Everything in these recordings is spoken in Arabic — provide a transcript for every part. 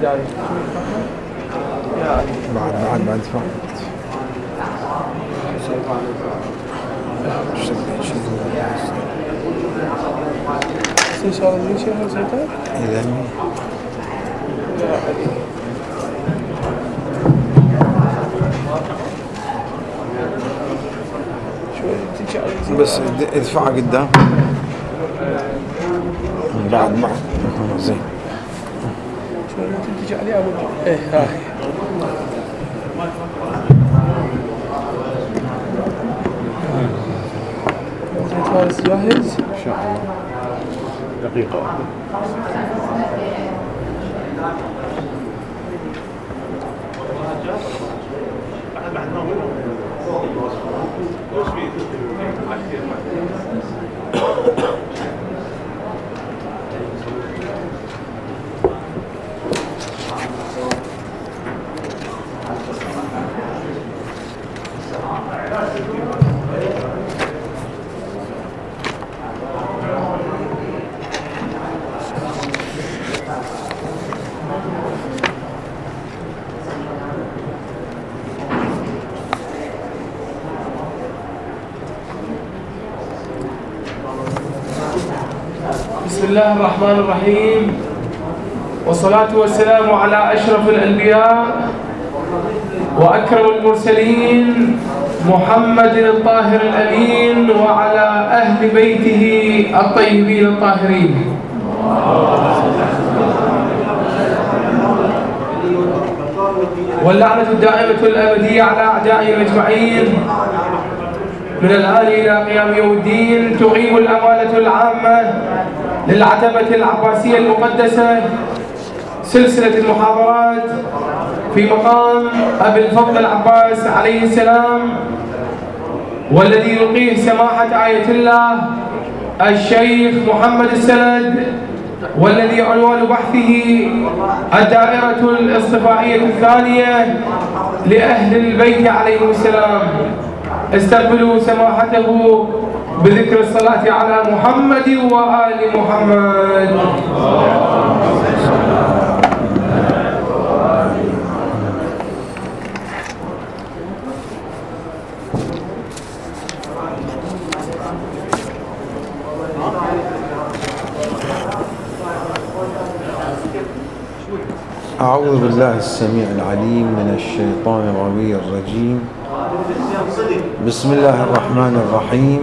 بعد بس ادفع قدام بعد زين شوي تجي عليها ايه هاي فارس جاهز ان شاء الله دقيقة واحدة. بسم الله الرحمن الرحيم، والصلاة والسلام على أشرف الأنبياء وأكرم المرسلين محمد الطاهر الأمين وعلى أهل بيته الطيبين الطاهرين. واللعنة الدائمة الأبدية على أعدائهم أجمعين من الآن إلى قيام يوم الدين. تقيم الأمانة العامة للعتبة العباسية المقدسة سلسلة المحاضرات في مقام أبي الفضل العباس عليه السلام، والذي يلقيه سماحة آية الله الشيخ محمد السند، والذي عنوان بحثه الدائرة الاصطفائية الثانية لأهل البيت عليهم السلام. استقبلوا سماحته بذكر الصلاة على محمد وآل محمد. أعوذ بالله السميع العليم من الشيطان الغوي الرجيم. بسم الله الرحمن الرحيم،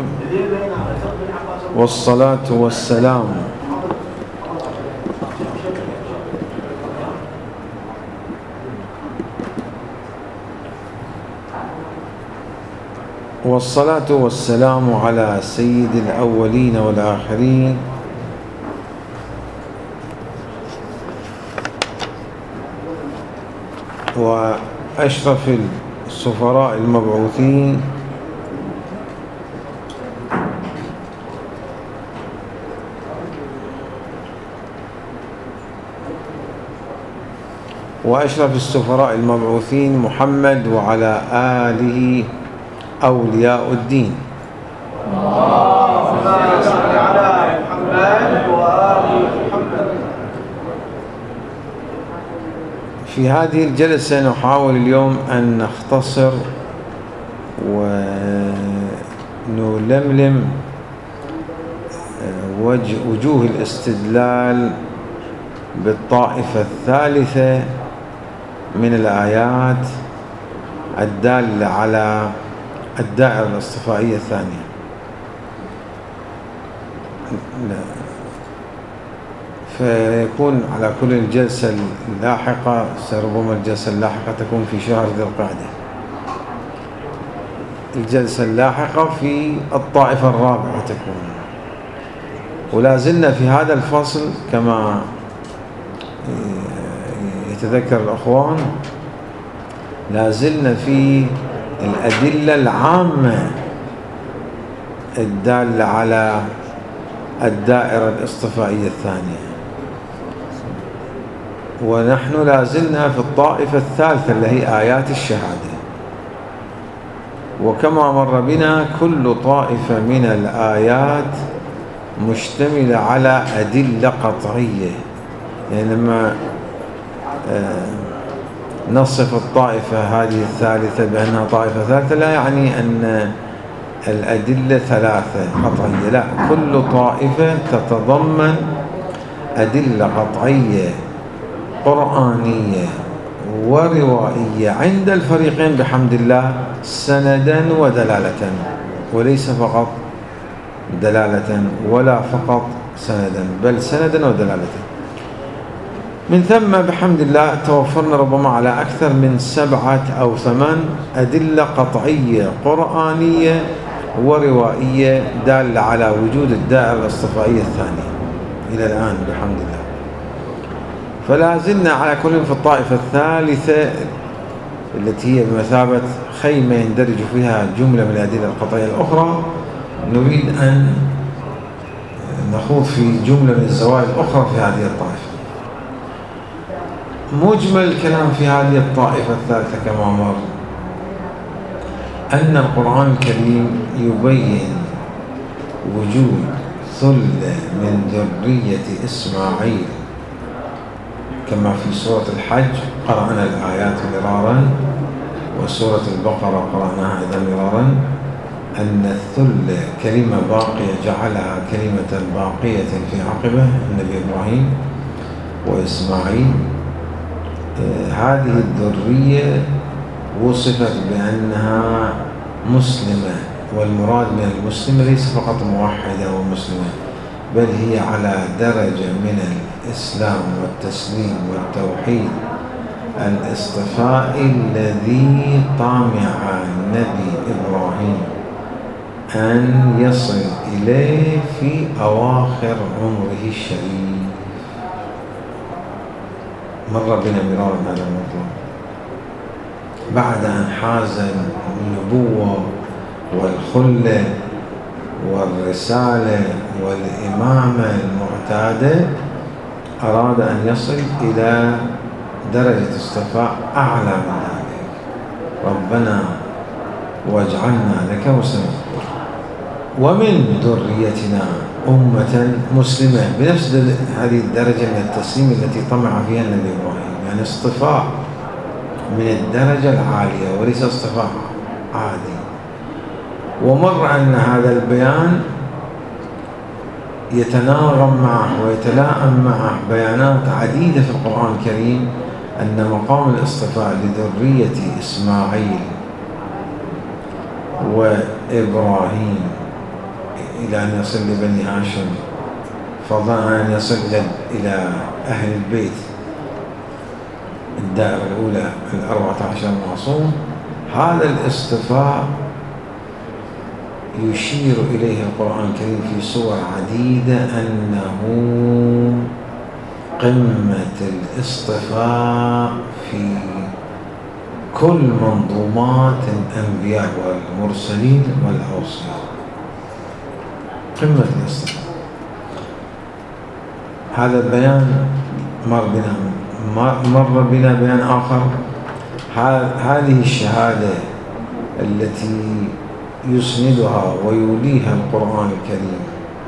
والصلاة والسلام على سيد الأولين والآخرين وأشرف السفراء المبعوثين محمد وعلى آله أولياء الدين. في هذه الجلسة نحاول اليوم أن نختصر ونلملم وجوه الاستدلال بالطائفة الثالثة من الآيات الدالة على الدائرة الاصطفائية الثانية. فيكون على كل الجلسة اللاحقة، ربما الجلسة اللاحقة تكون في شهر ذي القعدة، الجلسة اللاحقة في الطائفة الرابعة تكون. ولا زلنا في هذا الفصل كما يتذكر الأخوان، لا زلنا في الأدلة العامة الدالة على الدائرة الاصطفائية الثانية، ونحن لا زلنا في الطائفة الثالثة اللي هي آيات الشهادة. وكما مر بنا كل طائفة من الآيات مشتملة على أدلة قطعية، يعني لما نصف الطائفة هذه الثالثة بأنها طائفة ثالثة لا يعني أن الأدلة ثلاثة قطعية، لا، كل طائفة تتضمن أدلة قطعية قرآنية وروائية عند الفريقين بحمد الله سندا ودلالة، وليس فقط دلالة ولا فقط سندا، بل سندا ودلالة. من ثم بحمد الله توفرنا ربما على أكثر من 7 أو 8 أدلة قطعية قرآنية وروائية دالة على وجود الدائرة الاصطفائية الثانية إلى الآن بحمد الله. فلا زلنا على كل في الطائفة الثالثة التي هي بمثابة خيمة يندرج فيها جملة من الأدلة القطعية الأخرى. نريد أن نخوض في جملة من الزوايا الأخرى في هذه الطائفة. مجمل الكلام في هذه الطائفة الثالثة كما مر أن القرآن الكريم يبين وجود ثلة من ذرية إسماعيل كما في سورة الحج قرأنا الآيات مرارا، وسورة البقرة قرأناها أيضا مرارا، أن الثلة كلمة باقية جعلها كلمة باقية في عقبه النبي إبراهيم وإسماعيل. هذه الذرية وصفت بأنها مسلمة، والمراد من المسلمة ليس فقط موحدة ومسلمة، بل هي على درجة من الإسلام والتسليم والتوحيد الاصطفاء الذي طامع النبي إبراهيم أن يصل إليه في أواخر عمره الشريف. مر بنا مرارا هذا الموضوع بعد أن حاز النبوة والخلة والرسالة والإمامة المعتادة، أراد أن يصل إلى درجة اصطفاء أعلى من ذلك. ربنا واجعلنا لك مسلمين ومن ذريتنا أمة مسلمة، بنفس هذه الدرجة من التسليم التي طمع فيها النبي إبراهيم، يعني اصطفاء من الدرجة العالية وليس اصطفاء عادي. ومر أن هذا البيان يتناغم معه ويتلائم معه بيانات عديدة في القرآن الكريم أن مقام الاصطفاء لذرية إسماعيل وإبراهيم إلى أن يصل لبني هاشم، فضلا أن يصل إلى أهل البيت الدائرة الأولى 14 معصوم. هذا الاصطفاء يشير إليه القرآن الكريم في سور عديدة أنه قمة الاصطفاء في كل منظومات الأنبياء والمرسلين والأوصياء، قمة الاصطفاء. هذا البيان مر بنا بيان آخر. هذه الشهادة التي يسندها ويوليها القرآن الكريم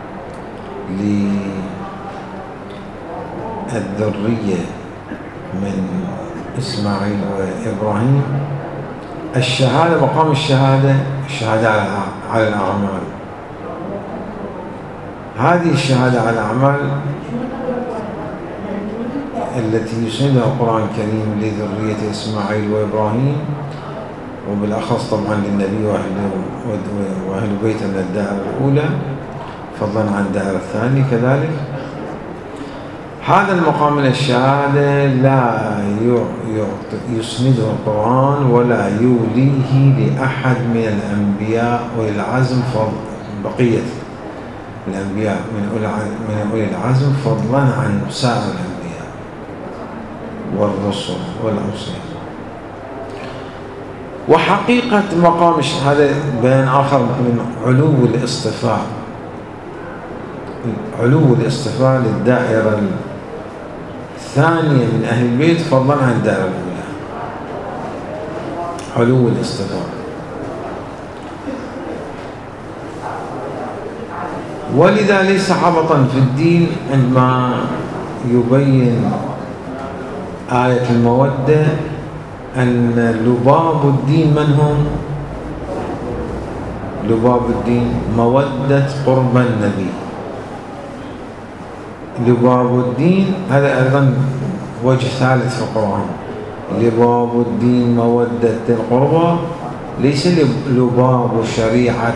للذرية من إسماعيل وإبراهيم، الشهادة مقام الشهادة على الأعمال. هذه الشهادة على الأعمال التي يسندها القرآن الكريم لذرية إسماعيل وإبراهيم، وبالأخص طبعا للنبي وأهل بيته من الدائرة الأولى فضلا عن الدائرة الثانية كذلك. هذا المقام من الشهادة لا يسنده القرآن ولا يوليه لأحد من الأنبياء والعزم، بقية الأنبياء من أولي العزم فضلا عن سائر الأنبياء والرسل والأوصياء. وحقيقة مقام هذا بيان آخر من علو الاصطفاء للدائرة الثانية من أهل البيت فضلا عن الدائرة الأولى، علو الاصطفاء. ولذا ليس عبطا في الدين عندما يبين آية المودة أن لباب الدين من هم؟ لباب الدين مودة قرب النبي. لباب الدين هذا أيضا وجه ثالث في القرآن. لباب الدين مودة القربى، ليس لباب شريعة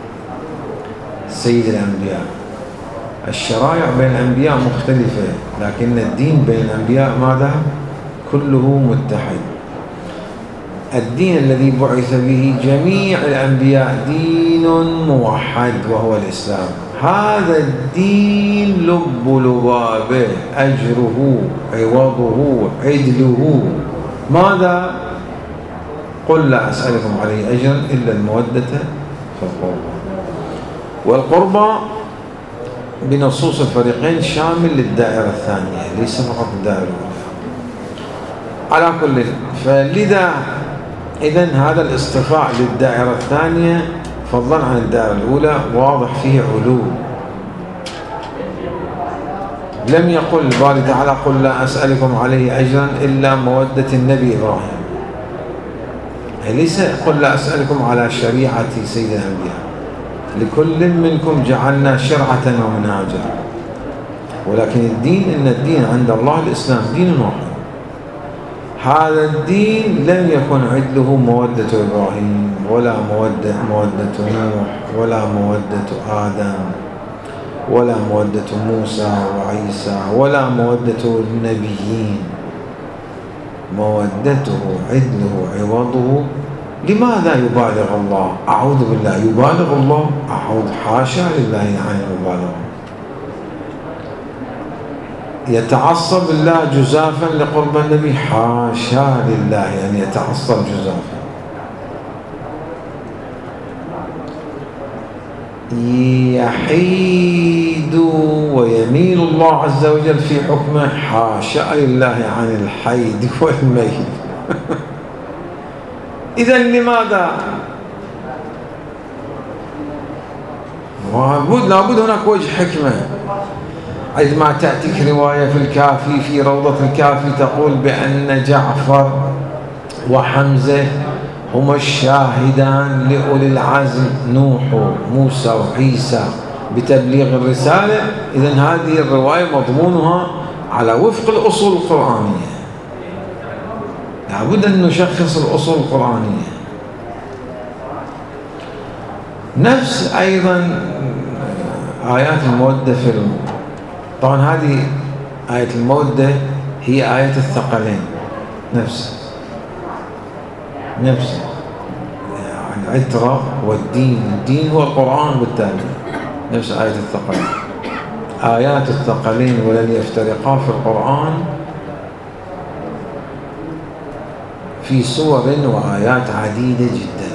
سيد الأنبياء. الشرائع بين الأنبياء مختلفة، لكن الدين بين الأنبياء ماذا؟ كله متحد. الدين الذي بعث به جميع الأنبياء دين موحد وهو الإسلام. هذا الدين لب لبابه، أجره عوضه عدله ماذا؟ قل لا أسألكم عليه أجرا إلا المودة في القربى. والقربى بنصوص الفريقين شامل للدائرة الثانية، ليس فقط الدائرة الأولى. على كل، فلذا إذن هذا الاصطفاء للدائرة الثانية فضلا عن الدائرة الأولى واضح فيه علو. لم يقل الباري تعالى قل لا أسألكم عليه أجرا إلا مودة النبي إبراهيم، ليس قل لا أسألكم على شريعة سيد الأنبياء، لكل منكم جعلنا شرعة ومنهاجا. ولكن الدين، إن الدين عند الله الإسلام دين واحد. هذا الدين لم يكن عدله مودة إبراهيم ولا مودة نوح ولا مودة آدم ولا مودة موسى وعيسى ولا مودة النبيين. مودته عدله عوضه. لماذا يبالغ الله؟ أعوذ بالله، يبالغ الله؟ أعوذ، حاشا لله عن المبالغة. يتعصب الله جزافا لقرب النبي؟ حاشا لله يعني يتعصب جزافا. يحيد ويميل الله عز وجل في حكمه؟ حاشا لله عن الحيد والميل. إذن لماذا؟ لابد هناك وجه حكمة. عندما تأتيك رواية في الكافي، في روضة الكافي، تقول بأن جعفر وحمزة هما الشاهدان لأولي العزم نوح وموسى وعيسى بتبليغ الرسالة. إذن هذه الرواية مضمونها على وفق الأصول القرآنية. لابد أن نشخص الأصول القرآنية. نفس أيضا آيات المودة في طبعا هذه آية المودة هي آية الثقلين، نفس يعني العترة والدين. الدين هو القرآن، بالتالي نفس آية الثقلين. آيات الثقلين ولن يفترقا في القرآن في صور وآيات عديدة جدا.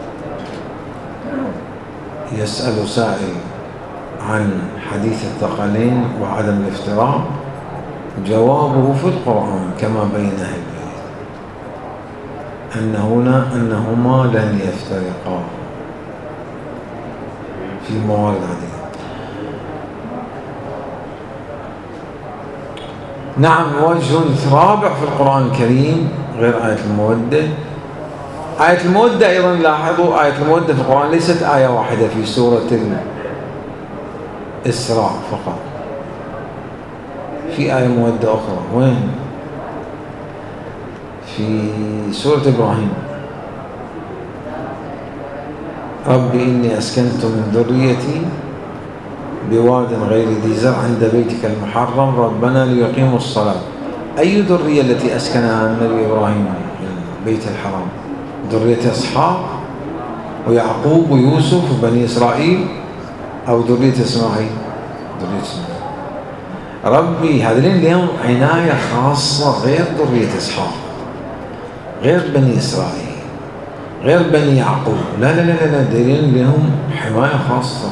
يسأل سائل عن حديث الثقلين وعدم الافتراق، جوابه في القرآن كما بين أهل البيت أنهما لن يفترقا في موارد عديدة. نعم، وجه رابع في القرآن الكريم غير آية المودة. آية المودة أيضا لاحظوا، آية المودة في القرآن ليست آية واحدة في سورة الإسراء فقط، في آية مودة أخرى. وين؟ في سورة إبراهيم. ربي إني أسكنت من ذريتي بواد غير ذي زرع عند بيتك المحرم ربنا ليقيموا الصلاة. أي ذرية التي أسكنها النبي إبراهيم بيت الحرام؟ ذرية إسحاق ويعقوب ويوسف وبني إسرائيل، أو ذرية إسماعيل؟ ذرية إسماعيل. ربي هذين لهم عناية خاصة غير ذرية إسحاق، غير بني إسرائيل، غير بني يعقوب. لا لا لا لا، دليل لهم حماية خاصة.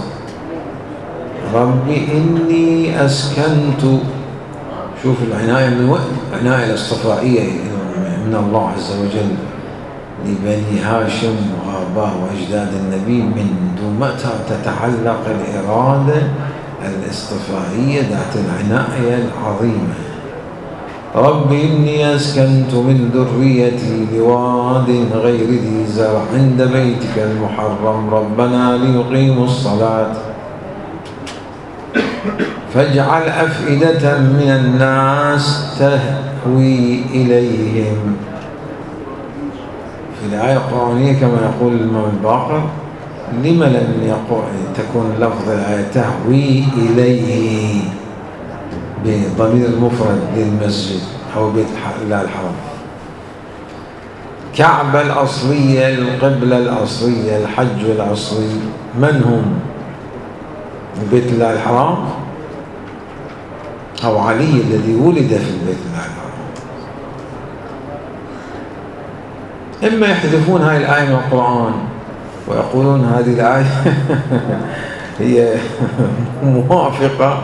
ربي إني أسكنت، شوف العناية من وقت، عناية الاصطفائية من الله عز وجل لبني هاشم وآباء وأجداد النبي. منذ متى تتعلق الإرادة الاصطفائية ذات العناية العظيمة؟ رب إني أسكنت من ذريتي بواد غير ذي زرع عند بيتك المحرم ربنا ليقيموا الصلاة فاجعل أفئدة من الناس تهوي إليهم. في الآية القرآنية كما يقول الإمام الباقر لما لم تكون لفظ الآية تهوي إليه بضمير المفرد للمسجد أو بيت الله الحرام؟ كعبة الأصلية، القبلة الأصلية، الحج الأصلي من هم؟ بيت الله الحرام أو علي الذي ولد في البيت الله الحرام؟ إما يحذفون هذه الآية من القرآن ويقولون هذه الآية هي موافقة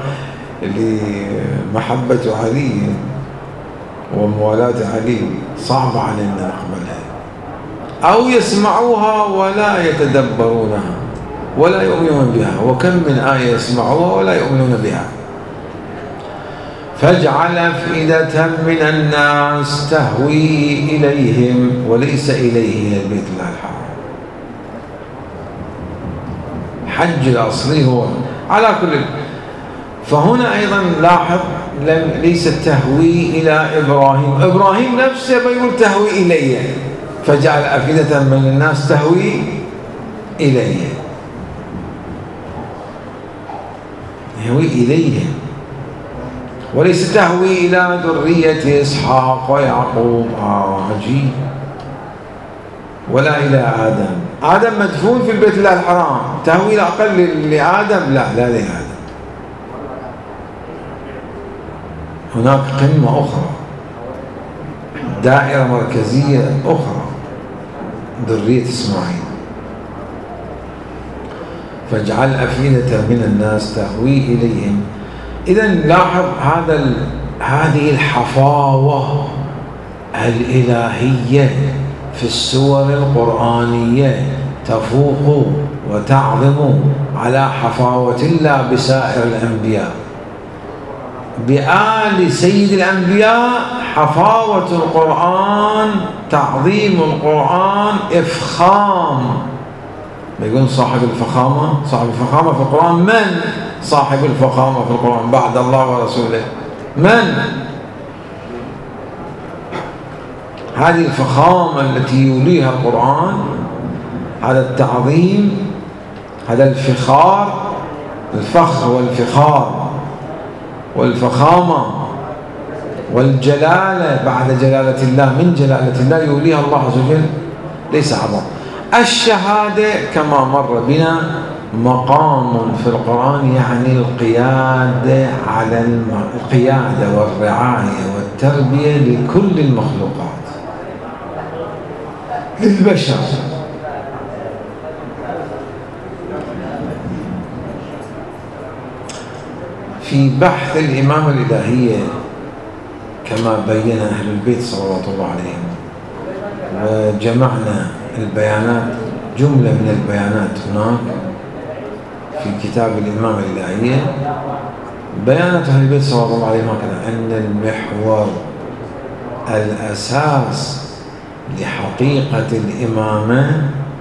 لمحبة علي وموالاة علي، صعب علينا نقبلها، أو يسمعوها ولا يتدبرونها ولا يؤمنون بها، وكم من آية يسمعوها ولا يؤمنون بها. فاجعل أفئدة من الناس تهوي إليهم، وليس إليه البيت الله الحرام. حج الأصلي هو على كل. فهنا أيضا لاحظ ليست تهوي إلى إبراهيم، إبراهيم نفسه بيقول تهوي إليه، فجعل أفئدة من الناس تهوي إليه، يهوي إليه، وليس تهوي إلى ذرية إسحاق ويعقوب. عجيب. ولا إلى آدم، آدم مدفون في البيت الله الحرام، تهوي الأقل لآدم؟ لا لآدم. هناك قمة أخرى، دائرة مركزية أخرى، ذرية إسماعيل. فاجعل أفئدة من الناس تهوي إليهم. إذن لاحظ هذه الحفاوة الإلهية في السور القرآنية تفوق وتعظم على حفاوة الله بسائر الأنبياء. بآل سيد الأنبياء حفاوة القرآن، تعظيم القرآن، إفخام. بيقول صاحب الفخامة، صاحب الفخامة في القرآن من؟ صاحب الفخامة في القرآن بعد الله ورسوله من؟ هذه الفخامة التي يوليها القرآن، هذا التعظيم، هذا الفخار، الفخر والفخار والفخامة والجلالة بعد جلالة الله، من جلالة الله يوليها الله عز وجل، ليس عظم. الشهادة كما مر بنا مقام في القرآن يعني القيادة على القيادة والرعاية والتربية لكل المخلوقات، للبشر. في بحث الإمامة الإلهية كما بين أهل البيت صلوات الله عليهم، وجمعنا البيانات، جملة من البيانات هناك في كتاب الإمامة الإلهية، بيانات أهل البيت صلوات الله عليهم هكذا: أن المحور الأساس لحقيقة الإمامة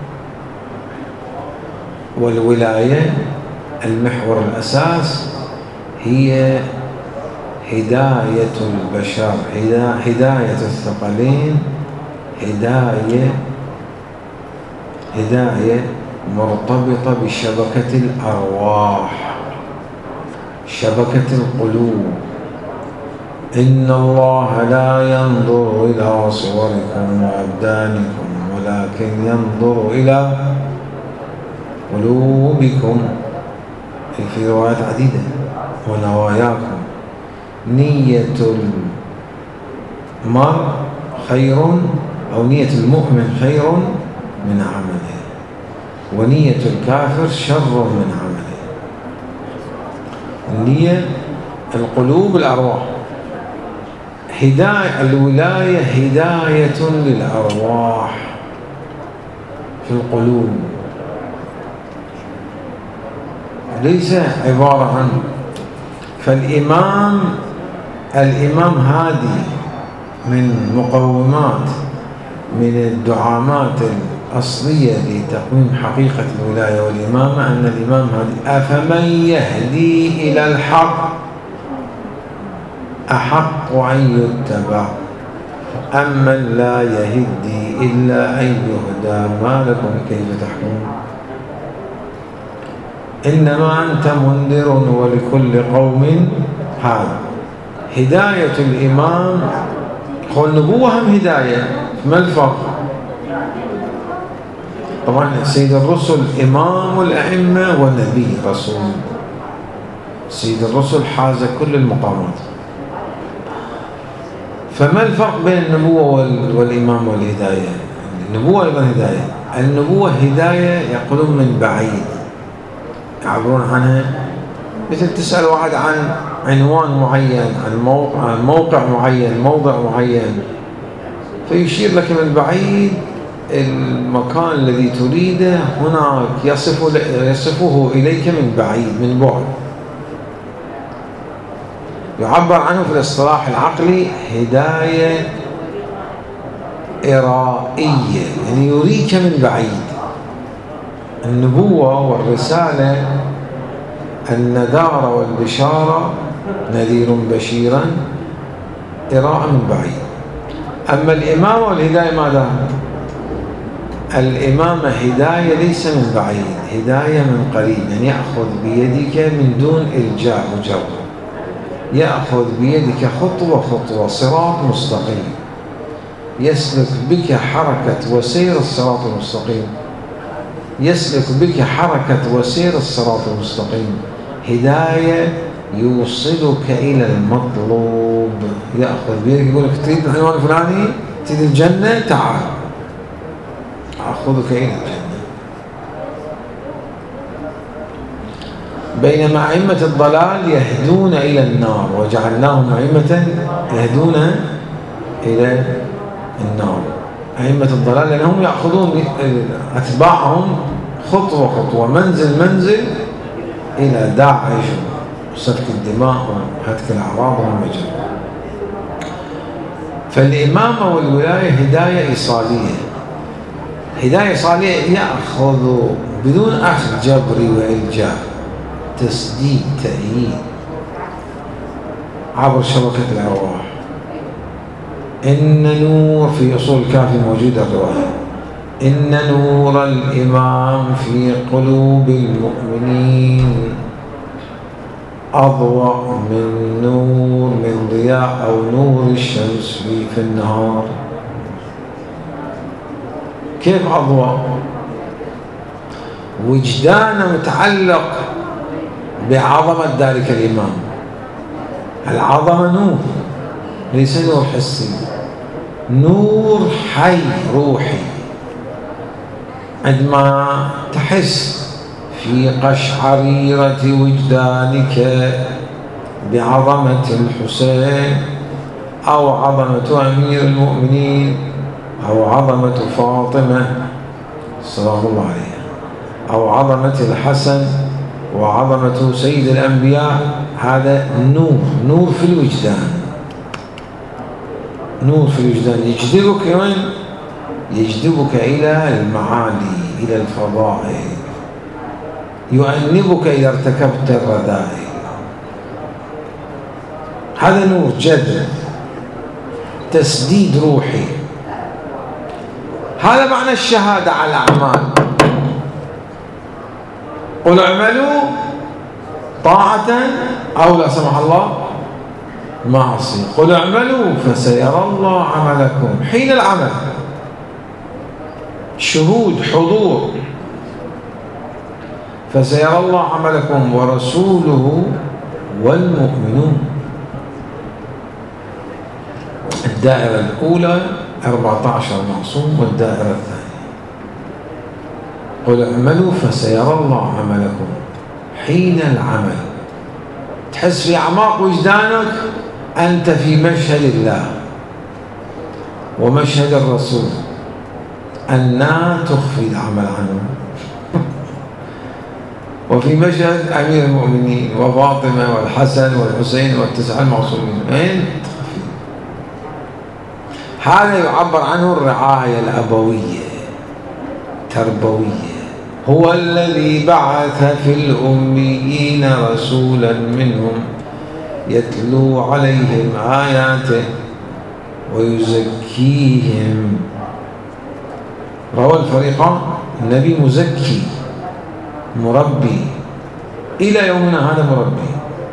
والولاية، المحور الأساس هي هداية البشر، هداية الثقلين، هداية مرتبطة بشبكة الأرواح، شبكة القلوب. إن الله لا ينظر إلى صوركم وأبدانكم ولكن ينظر إلى قلوبكم، في روايات عديدة، ونواياكم. نية المرء خير، أو نية المؤمن خير من عمله، ونية الكافر شر من عمله. النية القلوب الأرواح، الولاية هداية للأرواح في القلوب، ليس عبارة عن. فالإمام الإمام هادي من مقومات من الدعامات الأصلية لتقويم حقيقة الولاية والإمامة أن الإمام هادي أفمن يهدي إلى الحق أحق أن يتبع أمن لا يهدي إلا أن يهدى ما لكم كيف تحكمون إنما أنت منذر ولكل قوم هاد. هداية الإمام هو النبوة هم هداية، ما الفرق؟ طبعا سيد الرسل إمام الأئمة والنبي رسول. سيد الرسل حاز كل المقامات. فما الفرق بين النبوة والإمام والهداية؟ النبوة أيضا هداية. النبوة هداية يقولون من بعيد يعبرون عنها، مثل تسأل واحد عن عنوان معين، عن موقع معين، موضع معين، فيشير لك من بعيد المكان الذي تريده هناك، يصفه إليك من بعيد، من بعد. يعبر عنه في الاصطلاح العقلي هداية إرائية، يعني يريك من بعيد. النبوة والرسالة النذارة والبشارة، نذير بشيرا، إراء من بعيد. أما الإمامة والهداية ماذا؟ الإمامة هداية ليس من بعيد، هداية من قريب، يعني يأخذ بيدك من دون إلجاء مجرد، يأخذ بيدك خطوة خطوة، صراط مستقيم، يسلك بك حركة وسير الصراط المستقيم، يسلك بك حركة وسير الصراط المستقيم. هداية يوصلك إلى المطلوب، يأخذ بيدك يقول لك تريد العنوان الفلاني، تريد الجنة، تعال أخذك إلى الجنة. بينما أئمة الضلال يهدون إلى النار، وجعلناهم أئمة يهدون إلى النار. أئمة الضلال لأنهم يأخذون أتباعهم خطوة خطوة، منزل منزل، إلى داعش وسفك الدماء وهتك الأعراض والمجال. فالإمامة والولاية هداية إيصالية، هداية إيصالية يأخذ بدون أخذ جبري وإلجاء، تسديد، تأييد عبر شبكة الأرواح. إن نور في أصول الكافي موجودة الرواية، إن نور الإمام في قلوب المؤمنين أضوأ من ضياء أو نور الشمس في النهار. كيف أضوأ؟ وجدانه متعلق بعظمة ذلك الإمام. العظمة نور، ليس نور حسي، نور حي روحي. عندما تحس في قشعريرة وجدانك بعظمة الحسين أو عظمة أمير المؤمنين أو عظمة فاطمة سلام الله عليها أو عظمة الحسن وعظمة سيد الأنبياء، هذا نور في الوجدان، نور في الوجدان يجذبك وين؟ يجذبك إلى المعالي، إلى الفضائل، يؤنبك إذا ارتكبت الرذائل. هذا نور جذب، تسديد روحي. هذا معنى الشهادة على الأعمال. قل اعملوا طاعة أو لا سمح الله معصية. قل اعملوا فسيرى الله عملكم. حين العمل شهود، حضور. فسيرى الله عملكم ورسوله والمؤمنون. الدائرة الأولى 14 معصوم، والدائرة الثانية قل اعملوا فسيرى الله عملكم. حين العمل تحس في أعماق وجدانك أنت في مشهد الله ومشهد الرسول، أنها تخفي العمل عنه وفي مشهد أمير المؤمنين وفاطمة والحسن والحسين والتسعة المعصومين. أين؟ هذا يعبر عنه الرعاية الأبوية تربوية. هو الذي بعث في الأميين رسولا منهم يتلو عليهم آياته ويزكيهم. روى الفريقان النبي مزكي مربي، إلى يومنا هذا مربي،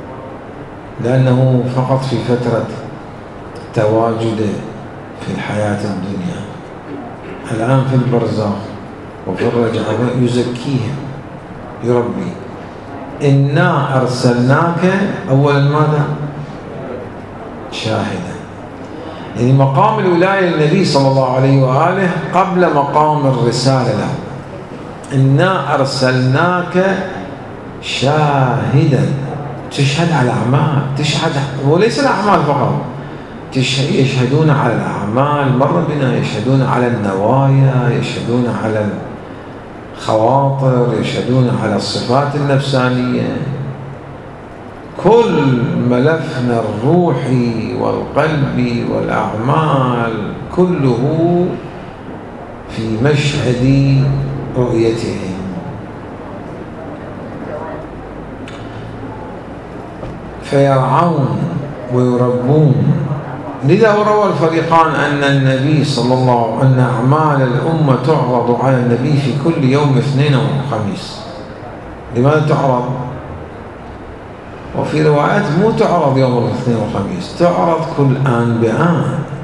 لأنه فقط في فترة تواجده في الحياة الدنيا. الآن في البرزخ وفي الرجعة يزكيهم يربي. إنا أرسلناك أولا ماذا؟ شاهدا. يعني مقام الولاية للنبي صلى الله عليه وآله قبل مقام الرسالة له. إنا أرسلناك شاهدا، تشهد على الأعمال، تشهد وليس الأعمال فقط، يشهدون على الأعمال، مر بنا يشهدون على النوايا، يشهدون على الخواطر، يشهدون على الصفات النفسانية. كل ملفنا الروحي والقلبي والأعمال كله في مشهد رؤيتهم. فيرعون ويربون. لذا روى الفريقان أن النبي صلى الله عليه وسلم أن أعمال الأمة تعرض على النبي في كل يوم اثنين وخميس. لماذا تعرض؟ وفي روايات مو تعرض يوم الاثنين والخميس، تعرض كل آن بآن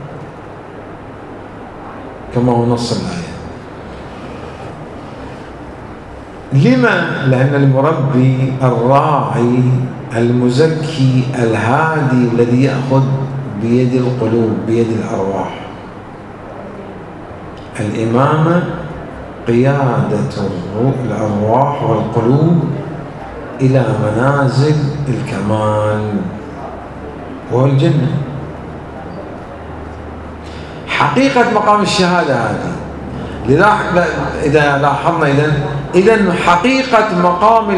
كما هو نص الآية. لما؟ لأن المربي الراعي المزكي الهادي الذي يأخذ بيد القلوب بيد الأرواح. الإمامة قيادة الأرواح والقلوب إلى منازل الكمال والجنة. حقيقة مقام الشهادة هذه. إذا لاحظنا إذن حقيقة مقام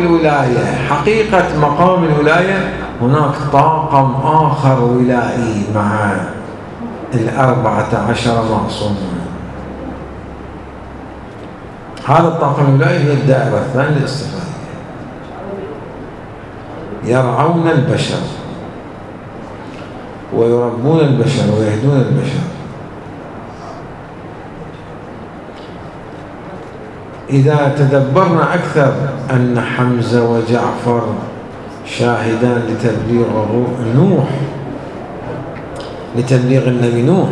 الولاية هناك طاقم آخر ولائي مع 14 معصومون. هذا الطاقم الولائي هي الدائرة الثانية للاستفادة. يرعون البشر ويربون البشر ويهدون البشر. إذا تدبرنا أكثر أن حمزة وجعفر شاهدان لتبليغ نوح، لتبليغ النبي نوح،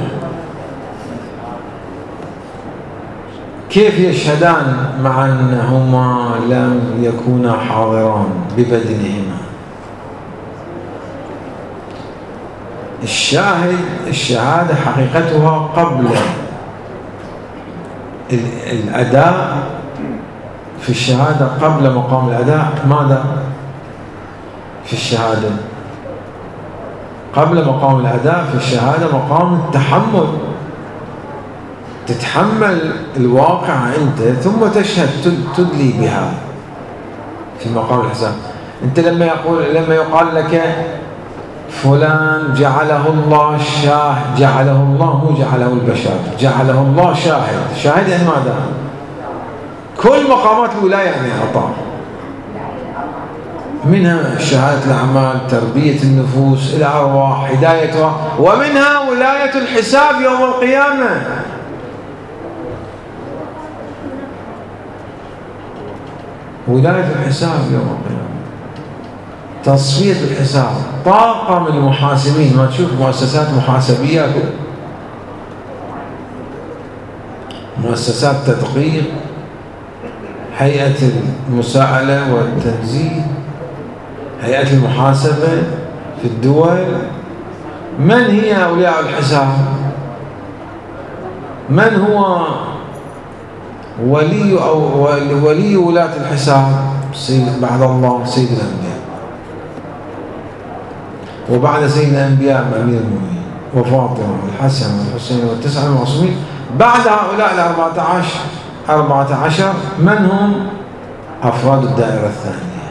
كيف يشهدان مع أنهما لم يكونا حاضران ببدنهما؟ الشهادة حقيقتها قبل الأداء. في الشهادة قبل مقام الأداء ماذا؟ في الشهادة قبل مقام الأداء في الشهادة مقام التحمل. تتحمل الواقع أنت ثم تشهد تدلي بها في مقام الحساب. أنت لما يقال لك فلان جعله الله شاهد، جعله الله مو جعله البشر، جعله الله شاهد يعني ماذا؟ كل مقامات الولاية يعني عطاء، منها شهادة الأعمال، تربية النفوس، الأرواح، هدايتها، ومنها ولاية الحساب يوم القيامة. ولاية الحساب يوم القيامة، تصفية الحساب، طاقم المحاسبين. ما تشوف مؤسسات محاسبية، مؤسسات تدقيق، هيئة المساءلة والتنزيه، هيئة المحاسبة في الدول. من هي أولياء الحساب؟ من هو ولي ولاة الحساب؟ بعد الله سيد الأنبياء، وبعد سيد الأنبياء أمير المؤمنين وفاطمة والحسن والحسين والتسعة المعصومين. بعد هؤلاء 14 من هم أفراد الدائرة الثانية.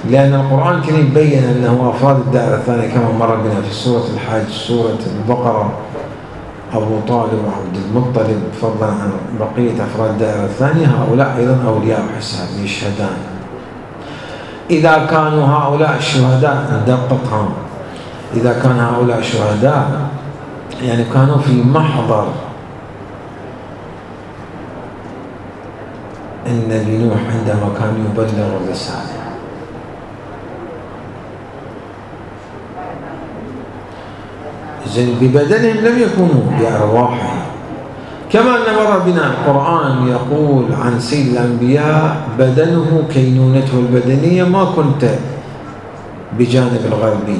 لأن القرآن الكريم بين أنه أفراد الدائرة الثانية كما مر بنا في سورة الحج، سورة البقرة، أبو طالب وعبد المطلب، فضلا عن بقية أفراد الدائرة الثانية، هؤلاء أيضا أولياء حساب يشهدان. إذا كانوا هؤلاء الشهداء، ندققهم، إذا كان هؤلاء شهداء يعني كانوا في محضر النبي نوح عندما كان يبلغ الرسالة، ببدنهم لم يكونوا بأرواحهم. كما أن مر بنا القرآن يقول عن سيد الأنبياء بدنه كينونته البدنية ما كنت بجانب الغربي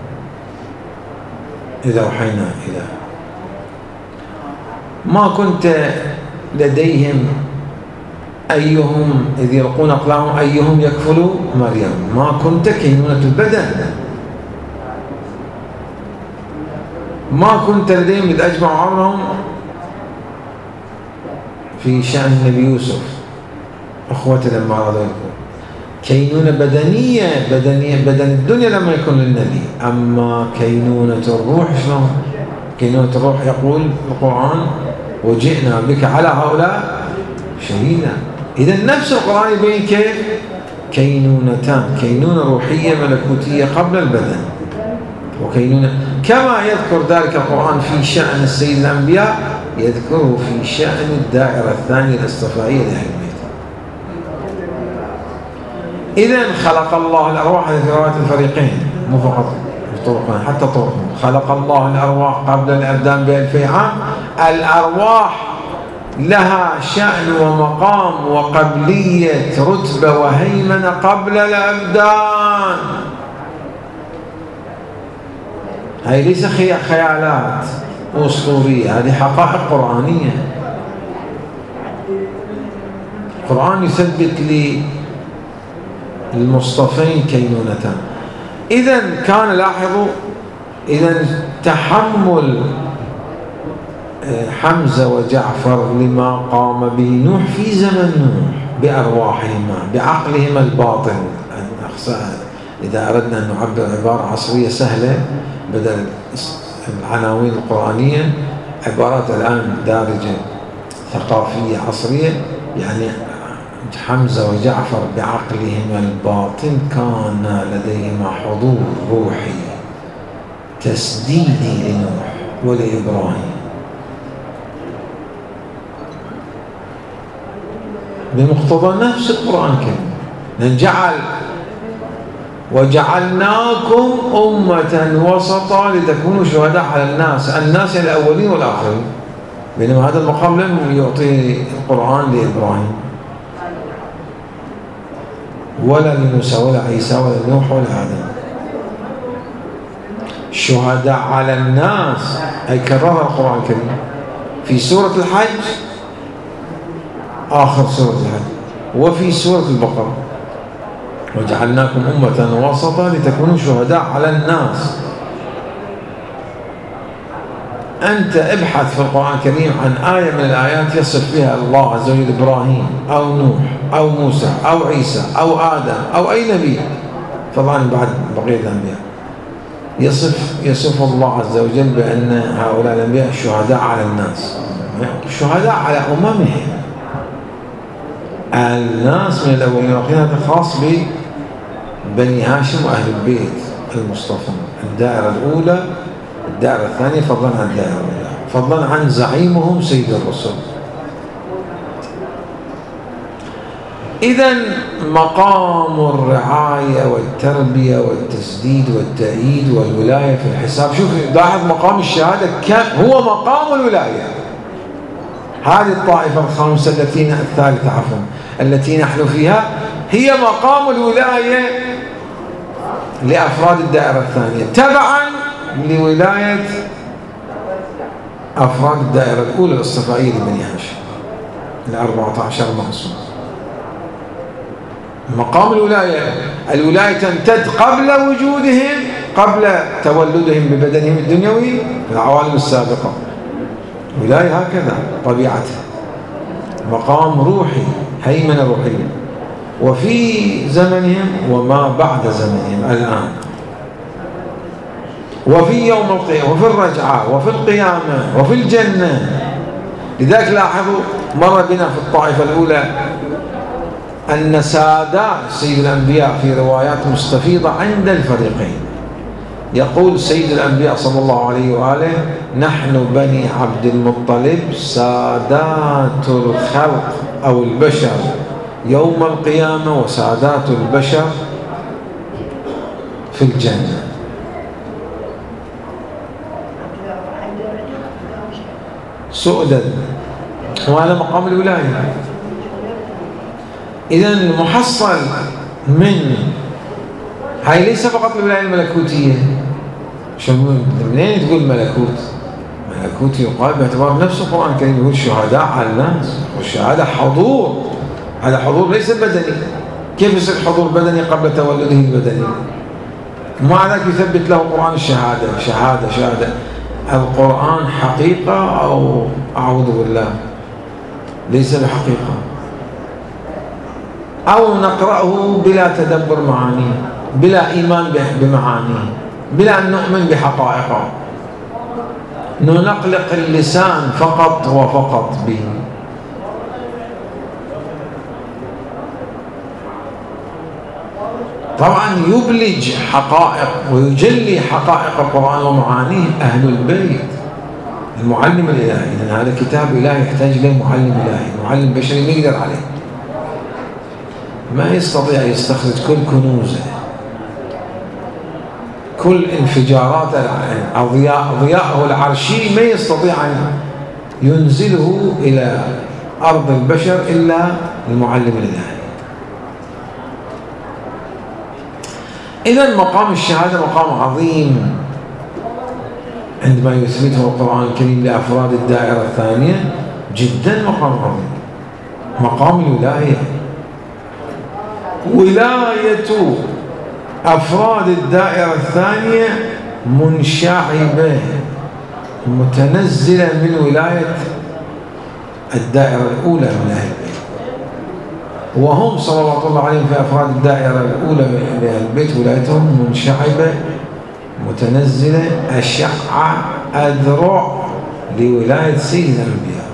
إذا أوحينا إليه، ما كنت لديهم أيهم إذ يلقون أقلامهم أيهم يكفل مريم، ما كنت كينونة البدن، ما كنت لديهم إذ أجمعوا أمرهم في شأن النبي يوسف أخوته لما أرادوا كينونة بدنية بدن الدنيا لما يكون للنبي. أما كينونة الروح شلون؟ كينونة الروح يقول القرآن وجئنا بك على هؤلاء شهيدا. إذا نفس القرآن يبين كيف كينونتان، كينونة روحية ملكوتية قبل البدن، وكينونة كما يذكر ذلك القرآن في شأن السيد الأنبياء يذكره في شأن الدائرة الثانية الاصطفائية لأهل البيت. إذن خلق الله الأرواح في رواية الفريقين، مو فقط طرقنا حتى طرقنا، خلق الله الأرواح قبل الأبدان ب2000 عام. الأرواح لها شأن ومقام وقبلية رتبة وهيمنة قبل الأبدان. هذه ليس خيالات أسطورية، هذه حقائق قرآنية. القرآن يثبت للمصطفين كينونتان. إذن كان لاحظوا إذن تحمل حمزة وجعفر لما قام به نوح في زمن نوح بأرواحهما بعقلهما الباطن. إذا أردنا أن نعبر عبارة عصرية سهلة بدل العناوين القرآنية، عبارات الآن دارجة ثقافية عصرية، يعني حمزة وجعفر بعقلهما الباطن كان لديهما حضور روحي تسديدي لنوح ولإبراهيم بمقتضى نفس القرآن كله. نجعل وجعلناكم أمة وسطا لتكونوا شهداء على الناس الأولين والآخرين، بينما هذا المقام لم يعطي القرآن لإبراهيم ولا لموسى ولا عيسى ولا نوح ولا آدم. شهداء على الناس أي كررها القرآن الكريم في سورة الحج، آخر سورة الحج، وفي سورة البقرة وجعلناكم أمة وسطا لتكونوا شهداء على الناس. أنت ابحث في القرآن الكريم عن آية من الآيات يصف بها الله عز وجل إبراهيم أو نوح أو موسى أو عيسى أو آدم أو أي نبي، طبعا بعد بقية الأنبياء، يصف الله عز وجل بأن هؤلاء الأنبياء شهداء على الناس، شهداء على أممهم. الناس من الأولين والآخرين هذا خاص ببني هاشم وأهل البيت المصطفى، الدائرة الأولى الدائرة الثانية فضلا عن الدائرة الأولى، فضلا عن زعيمهم سيد الرسل. إذن مقام الرعاية والتربية والتسديد والتأييد والولاية في الحساب. شوف لاحظ مقام الشهادة كم هو مقام الولاية. هذه الطائفة الخامسة الثالثة عفوا التي نحن فيها هي مقام الولاية لأفراد الدائرة الثانية تبعا لولاية أفراد الدائرة الأولى الاصطفائية لبني هاشم 14 معصوم. مقام الولاية تمتد قبل وجودهم، قبل تولدهم ببدنهم الدنيوي في العوالم السابقة. ولاية هكذا طبيعتها، مقام روحي، هيمنة روحية. وفي زمنهم وما بعد زمنهم الآن، وفي يوم القيامة وفي الرجعة وفي القيامة وفي الجنة. لذلك لاحظوا مر بنا في الطائفة الأولى أن سادات سيد الأنبياء في روايات مستفيضة عند الفريقين. يقول سيد الأنبياء صلى الله عليه وآله: نحن بني عبد المطلب سادات الخلق أو البشر يوم القيامة وسادات البشر في الجنة. سؤدد، وهذا مقام الولاية. إذن المحصل من هاي ليس فقط الولاية الملكوتية. منين تقول ملكوت؟ ملكوت يقال باعتبار نفس القرآن الكريم يقول شهداء على الناس، والشهادة حضور. هذا حضور ليس بدني. كيف يصير حضور بدني قبل تولده البدني؟ ومع ذلك يثبت له القرآن الشهادة. شهادة القرآن حقيقة أو أعوذ بالله ليس بحقيقة، أو نقرأه بلا تدبر معانيه، بلا إيمان بمعانيه، بلا أن نؤمن بحقائقه، ننقلق اللسان فقط وفقط به. طبعا يبلج حقائق ويجلي حقائق القرآن ومعانيه أهل البيت، المعلم الإلهي. لأن هذا كتاب إلهي يحتاج له معلم إلهي، معلم بشري ما يقدر عليه، ما يستطيع يستخرج كل كنوزه، كل انفجارات ضياءه العرشي، ما يستطيع أن ينزله إلى أرض البشر إلا المعلم الإلهي. إذن مقام الشهادة مقام عظيم عندما يثبته القرآن الكريم لأفراد الدائرة الثانية، جدا مقام عظيم. مقام الولاية، ولاية أفراد الدائرة الثانية منشعبة متنزلة من ولاية الدائرة الأولى من أهل البيت، وهم صلوات الله عليهم في أفراد الدائرة الأولى من أهل البيت ولايتهم منشعبة متنزلة أشعة أذرع لولاية سيد الأنبياء.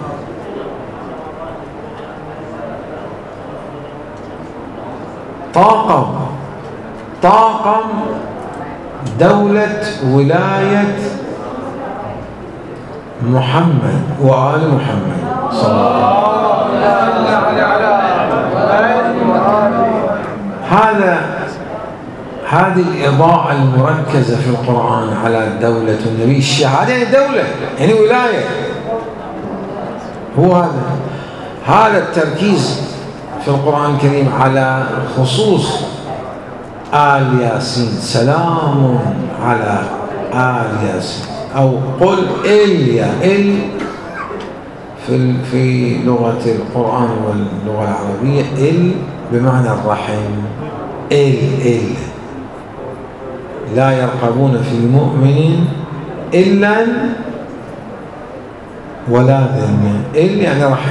طاقم دولة ولاية محمد وآل محمد صلى الله عليه وسلم. هذه الإضاءة المركزة في القرآن على دولة النبي. الشهادة يعني دولة، يعني ولاية. هو هذا التركيز في القرآن الكريم على خصوص آل ياسين. سلام على آل ياسين، أو قل إل في لغة القرآن واللغة العربية إل بمعنى الرحم. إل لا يرقبون في المؤمن إلا ولا ذمة. إل يعني رحم.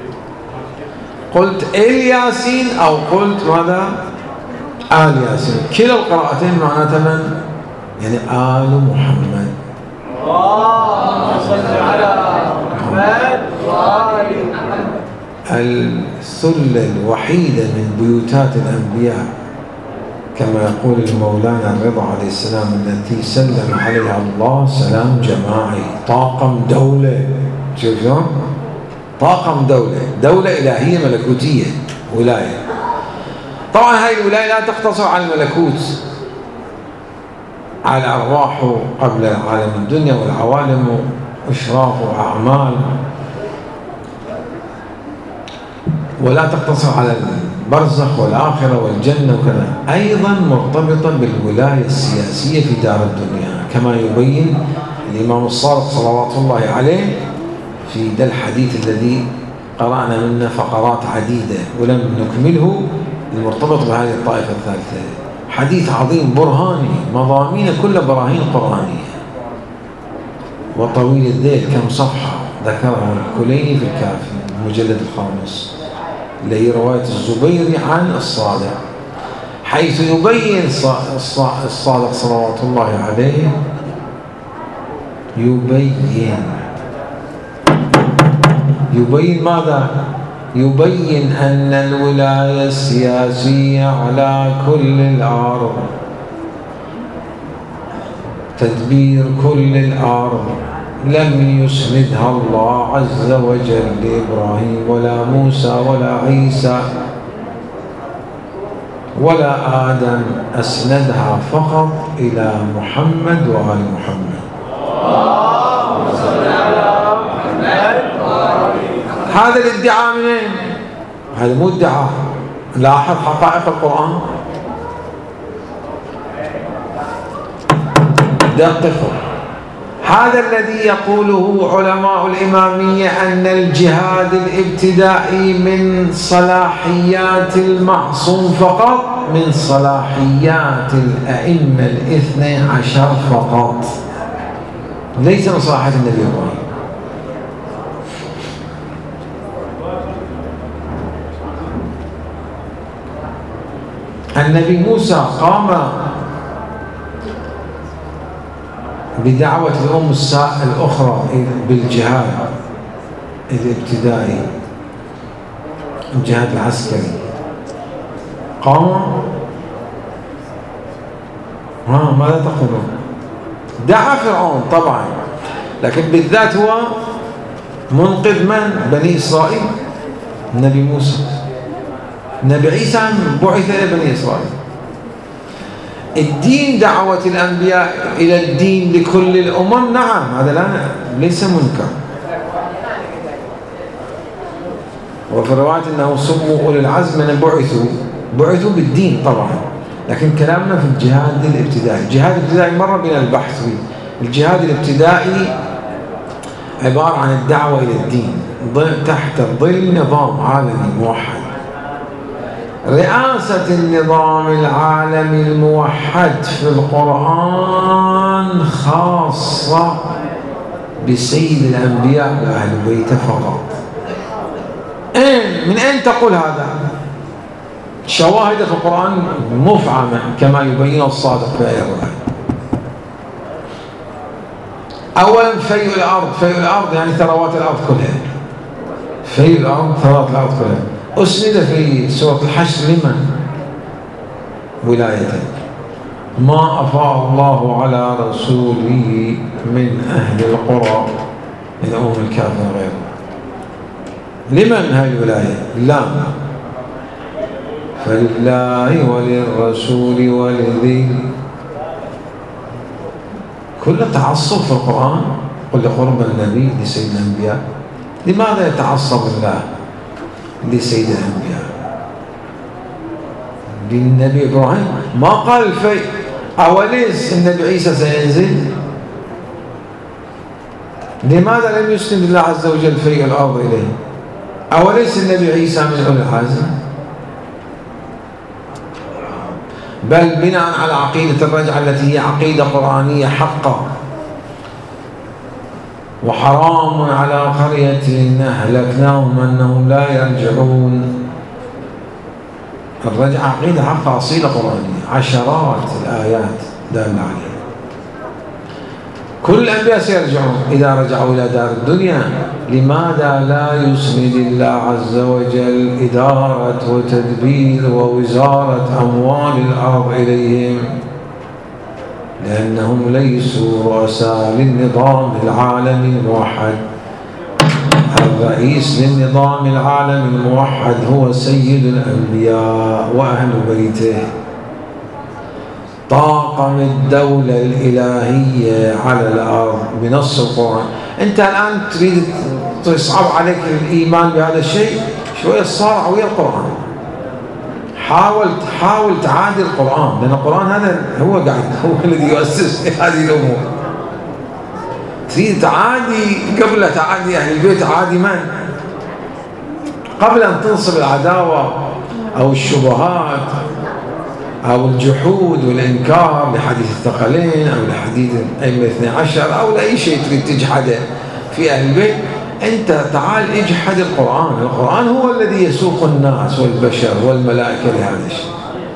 قلت إل ياسين أو قلت ماذا؟ آل ياسين. كلا القراءتين معناتها من؟ يعني آل محمد. اللهم صل على محمد وآل محمد. الثلة الوحيدة من بيوتات الأنبياء كما يقول المولانا الرضا عليه السلام التي سلم عليها الله سلام جماعي. طاقم دولة. شوف شلون؟ طاقم دولة إلهية ملكوتية، ولاية. طبعا هاي الولاية لا تقتصر على الملكوت، على أرواح قبل عالم الدنيا والعوالم وإشراف وأعمال، ولا تقتصر على البرزخ والآخرة والجنة وكذا، أيضا مرتبطة بالولاية السياسية في دار الدنيا كما يبين الإمام الصادق صلوات الله عليه في ذا الحديث الذي قرأنا منه فقرات عديدة ولم نكمله، المرتبط بهذه الطائفة الثالثة. حديث عظيم برهاني مضامين كل براهين قرآنية وطويل الذيل، كم صفحة ذكرها الكليني في الكافي المجلد الخامس. اللي هي رواية الزبيري عن الصادق، حيث يبين الصادق صلوات الله عليه، يبين ماذا؟ يبين أن الولاية السياسية على كل الأرض، تدبير كل الأرض، لم يسندها الله عز وجل لإبراهيم ولا موسى ولا عيسى ولا آدم، أسندها فقط إلى محمد وآل محمد. هذا الادعاء منين؟ هذا مو ادعاء، لاحظ حقائق القرآن، دققوا. هذا الذي يقوله علماء الإمامية أن الجهاد الابتدائي من صلاحيات المعصوم فقط، من صلاحيات الأئمة الاثني عشر فقط، ليس من صلاحيات النبي إبراهيم. النبي موسى قام بدعوة الأم الأخرى بالجهاد الابتدائي، الجهاد العسكري، قام ماذا تقولون؟ دعا فرعون طبعا، لكن بالذات هو منقذ من؟ بني إسرائيل. النبي موسى، النبي عيسى بعث إلى بني إسرائيل. الدين دعوة الأنبياء إلى الدين لكل الأمم، نعم، هذا ليس منكر. وفي الرواية أنه سموا أولي العزم من بعثوا بالدين طبعا، لكن كلامنا في الجهاد الابتدائي. الجهاد الابتدائي مرة بنا البحث فيه. الجهاد الابتدائي عبارة عن الدعوة إلى الدين تحت ظل نظام عالمي موحد. رئاسة النظام العالمي الموحد في القرآن خاصة بسيد الأنبياء وأهل بيته فقط. من أين تقول هذا؟ شواهد في القرآن مفعمة كما يبين الصادق في آية الرحمن. أولا فيء الأرض يعني ثروات الأرض كلها. فيء الأرض ثروات الأرض كلها. أسند في سورة الحشر لمن؟ ولايته. ما أفاء الله على رسوله من أهل القرى من أم الكافر غيره. لمن هذه الولاية؟ لا، فلله وللرسول ولذي. كل تعصب في القرآن، قل قرب النبي لسيد الأنبياء. لماذا يتعصب الله لسيد الأنبياء؟ للنبي إبراهيم ما قال في أوليس النبي عيسى سينزل؟ لماذا لم يسلم الله عز وجل في الأرض إليه؟ أوليس النبي عيسى من أولي العزم؟ بل بناء على عقيدة الرجعة التي هي عقيدة قرآنية حقا، وحرام على قرية أهلكناهم أنهم لا يرجعون. الرجعة عقيدة حقا أصيلة قرآنية، عشرات الآيات دالة عليها. كل الأنبياء سيرجعون إذا رجعوا إلى دار الدنيا. لماذا لا يسند الله عز وجل إدارة وتدبير ووزارة أموال الأرض إليهم؟ لأنهم ليسوا رؤساء للنظام العالمي الموحد. الرئيس للنظام العالمي الموحد هو سيد الأنبياء وأهل بيته، طاقم الدولة الإلهية على الأرض بنص القرآن. أنت الآن تريد تصعب عليك الإيمان بهذا الشيء، شوية صارع ويا القرآن. حاول تعادي القرآن، لأن القرآن هذا هو الذي يؤسس هذه الأمور. تريد تعادي، قبل تعادي أهل البيت تعادي من؟ قبل أن تنصب العداوة أو الشبهات أو الجحود والإنكار لحديث الثقلين أو لحديث الأئمة 12 أو لأي شيء تريد تجحده في أهل البيت، أنت تعال اجحد القرآن. القرآن هو الذي يسوق الناس والبشر والملائكة لهذا الشيء.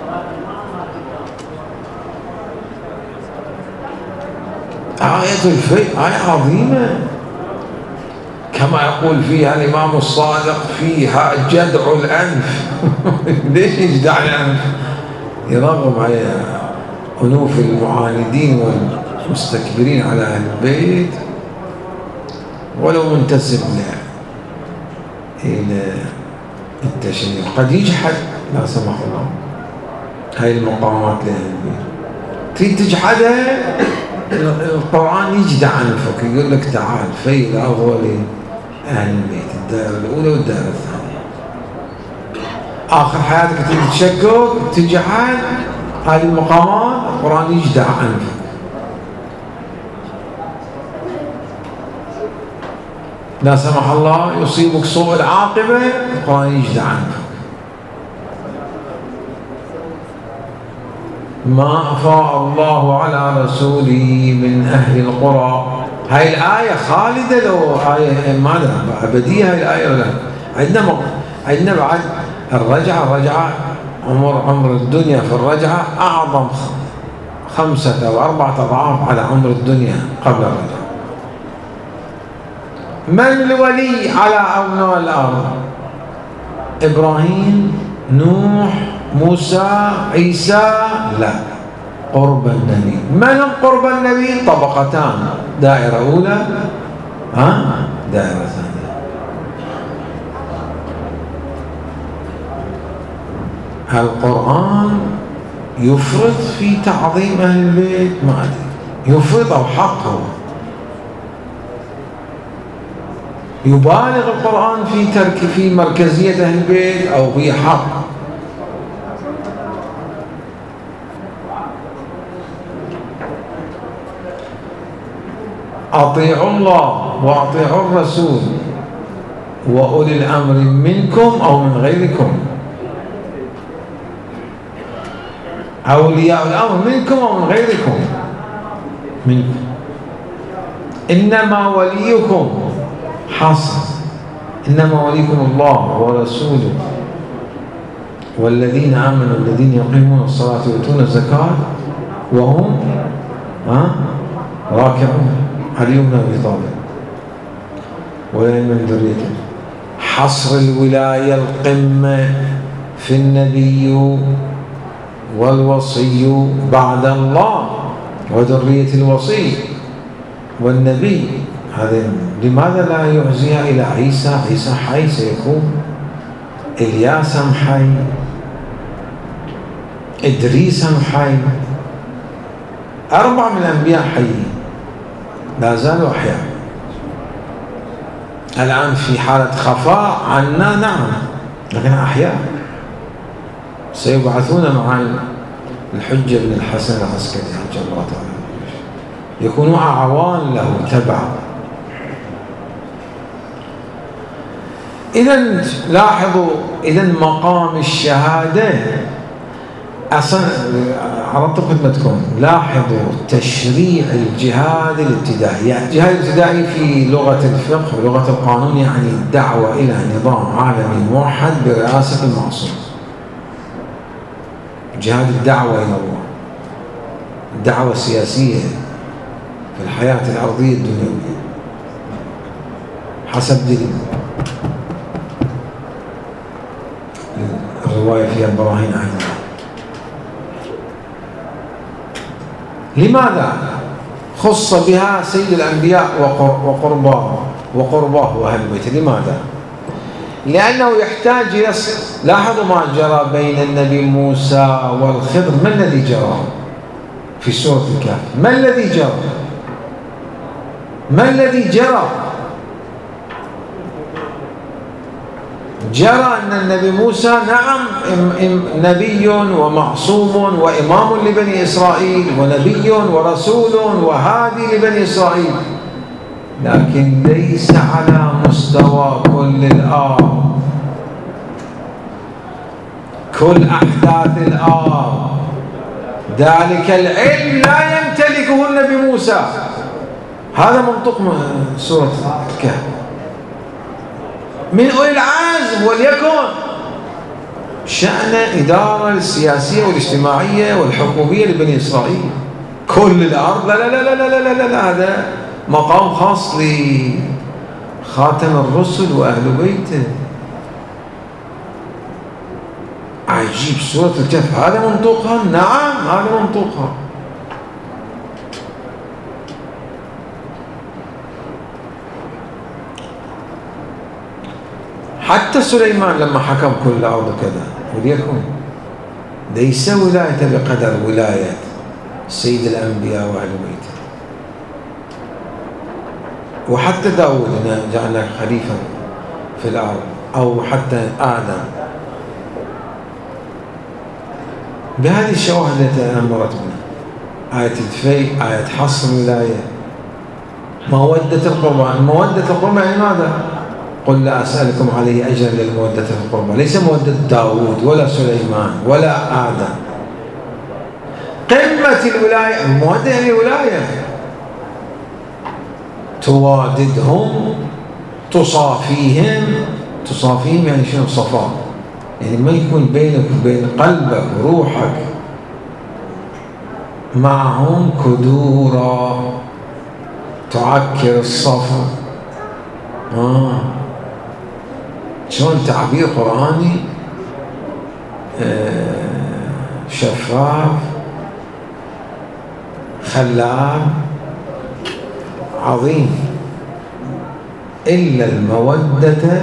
آية الفيء آية عظيمة، كما يقول فيها الإمام الصادق فيها جدع الأنف. ليش يجدع الأنف؟ يرغم على أنوف المعاندين والمستكبرين على أهل البيت ولو منتسب إلى التشيع. قد يجحد لا سمح الله هاي المقامات لأهل البيت، تريد تجحدها القرآن يجدع أنفك، يقول لك تعال في الأول أهل البيت، الدائرة الأولى والدائرة الثانية. آخر حياتك تريد تشكك تجحد هذه المقامات، القرآن يجدع أنفك. لا سمح الله يصيبك سوء العاقبة، القرآن يجدع أنفك. ما أفاء الله على رسوله من أهل القرى. هاي الآية خالدة لو آية ماذا أبدية هاي الآية ولا؟ عندنا بعد الرجعة عمر الدنيا في الرجعة أعظم 5 أو 4 أضعاف على عمر الدنيا قبل الرجعة. من الولي على أبناء الأرض؟ إبراهيم، نوح، موسى، عيسى؟ لا، قرب النبي. من قرب النبي؟ طبقتان، دائرة أولى دائرة ثانية. القرآن يفرط في تعظيم أهل البيت، ما أدري يفرط أو حقه. يبالغ القرآن في مركزية أهل البيت أو في حق. أطيعوا الله وأطيعوا الرسول وأولي الأمر منكم أو من غيركم. أولياء الأمر منكم أو من غيركم. منكم. إنما وليكم حصر، إنما وليكم الله ورسوله والذين آمنوا الذين يقيمون الصلاة ويؤتون الزكاة وهم راكعون. علي بن أبي طالب ولا من ذريته. حصر الولاية القمة في النبي والوصي بعد الله وذرية الوصي والنبي. هذا لماذا لا يعزيها إلى عيسى؟ عيسى حي سيكون، إلياس حي، إدريس حي، 4 من الأنبياء حيين لا زالوا أحياء. الآن في حالة خفاء عنا نعم، لكن أحياء سيبعثون مع الحجة بن الحسن العسكري حجة الله تعالى، يكونوا أعوان له تبع. إذن لاحظوا، إذن مقام الشهادة أصلا عرضت خدمتكم. لاحظوا تشريع الجهاد الابتدائي. يعني الجهاد الابتدائي في لغة الفقه ولغة القانون يعني الدعوة إلى نظام عالمي موحد برئاسة المعصوم. جهاد الدعوة إلى الله، الدعوة السياسية في الحياة الأرضية الدنيوية حسب دين. الرواية فيها البراهين عن الله. لماذا خص بها سيد الأنبياء وقرباه وأهل البيت؟ لماذا؟ لأنه يحتاج إلى لاحظوا ما جرى بين النبي موسى والخضر. ما الذي جرى في سورة الكهف؟ ما الذي جرى؟ ما الذي جرى؟ جرى أن النبي موسى نعم نبي ومعصوم وإمام لبني إسرائيل ونبي ورسول وهادي لبني إسرائيل، لكن ليس على مستوى كل الأرض، كل أحداث الأرض. ذلك العلم لا يمتلكه النبي موسى. هذا منطق سورة الكهف. من أولي العزم، وليكن شأن إدارة السياسية والاجتماعية والحكومية لبني إسرائيل كل الأرض. لا لا لا لا لا لا, لا, لا. هذا مقام خاص لخاتم الرسل وأهل بيته. عجيب. سورة الكهف هذا منطوقها؟ نعم هذا منطوقها. حتى سليمان لما حكم كل الأرض كذا، وليكن ليس ولايته بقدر ولاية سيد الأنبياء وأهل بيته. وحتى داود جعلنا خليفة في الأرض، أو حتى آدم، بهذه الشواهد التي أنا مرت بنا، آية الفيء، آية حصر الولاية، مودة القربى. مودة القربى يعني ماذا؟ قل لا أسألكم عليه أجرا للمودة القربى، ليس مودة داود ولا سليمان ولا آدم. قمة الولاية، المودة يعني ولاية، تواددهم، تصافيهم. تصافيهم يعني شنو صفاء؟ يعني ما يكون بينك وبين قلبك وروحك معهم كدورة تعكر الصفا. شلون تعبير قرآني شفاف خلاب عظيم. إلا المودة،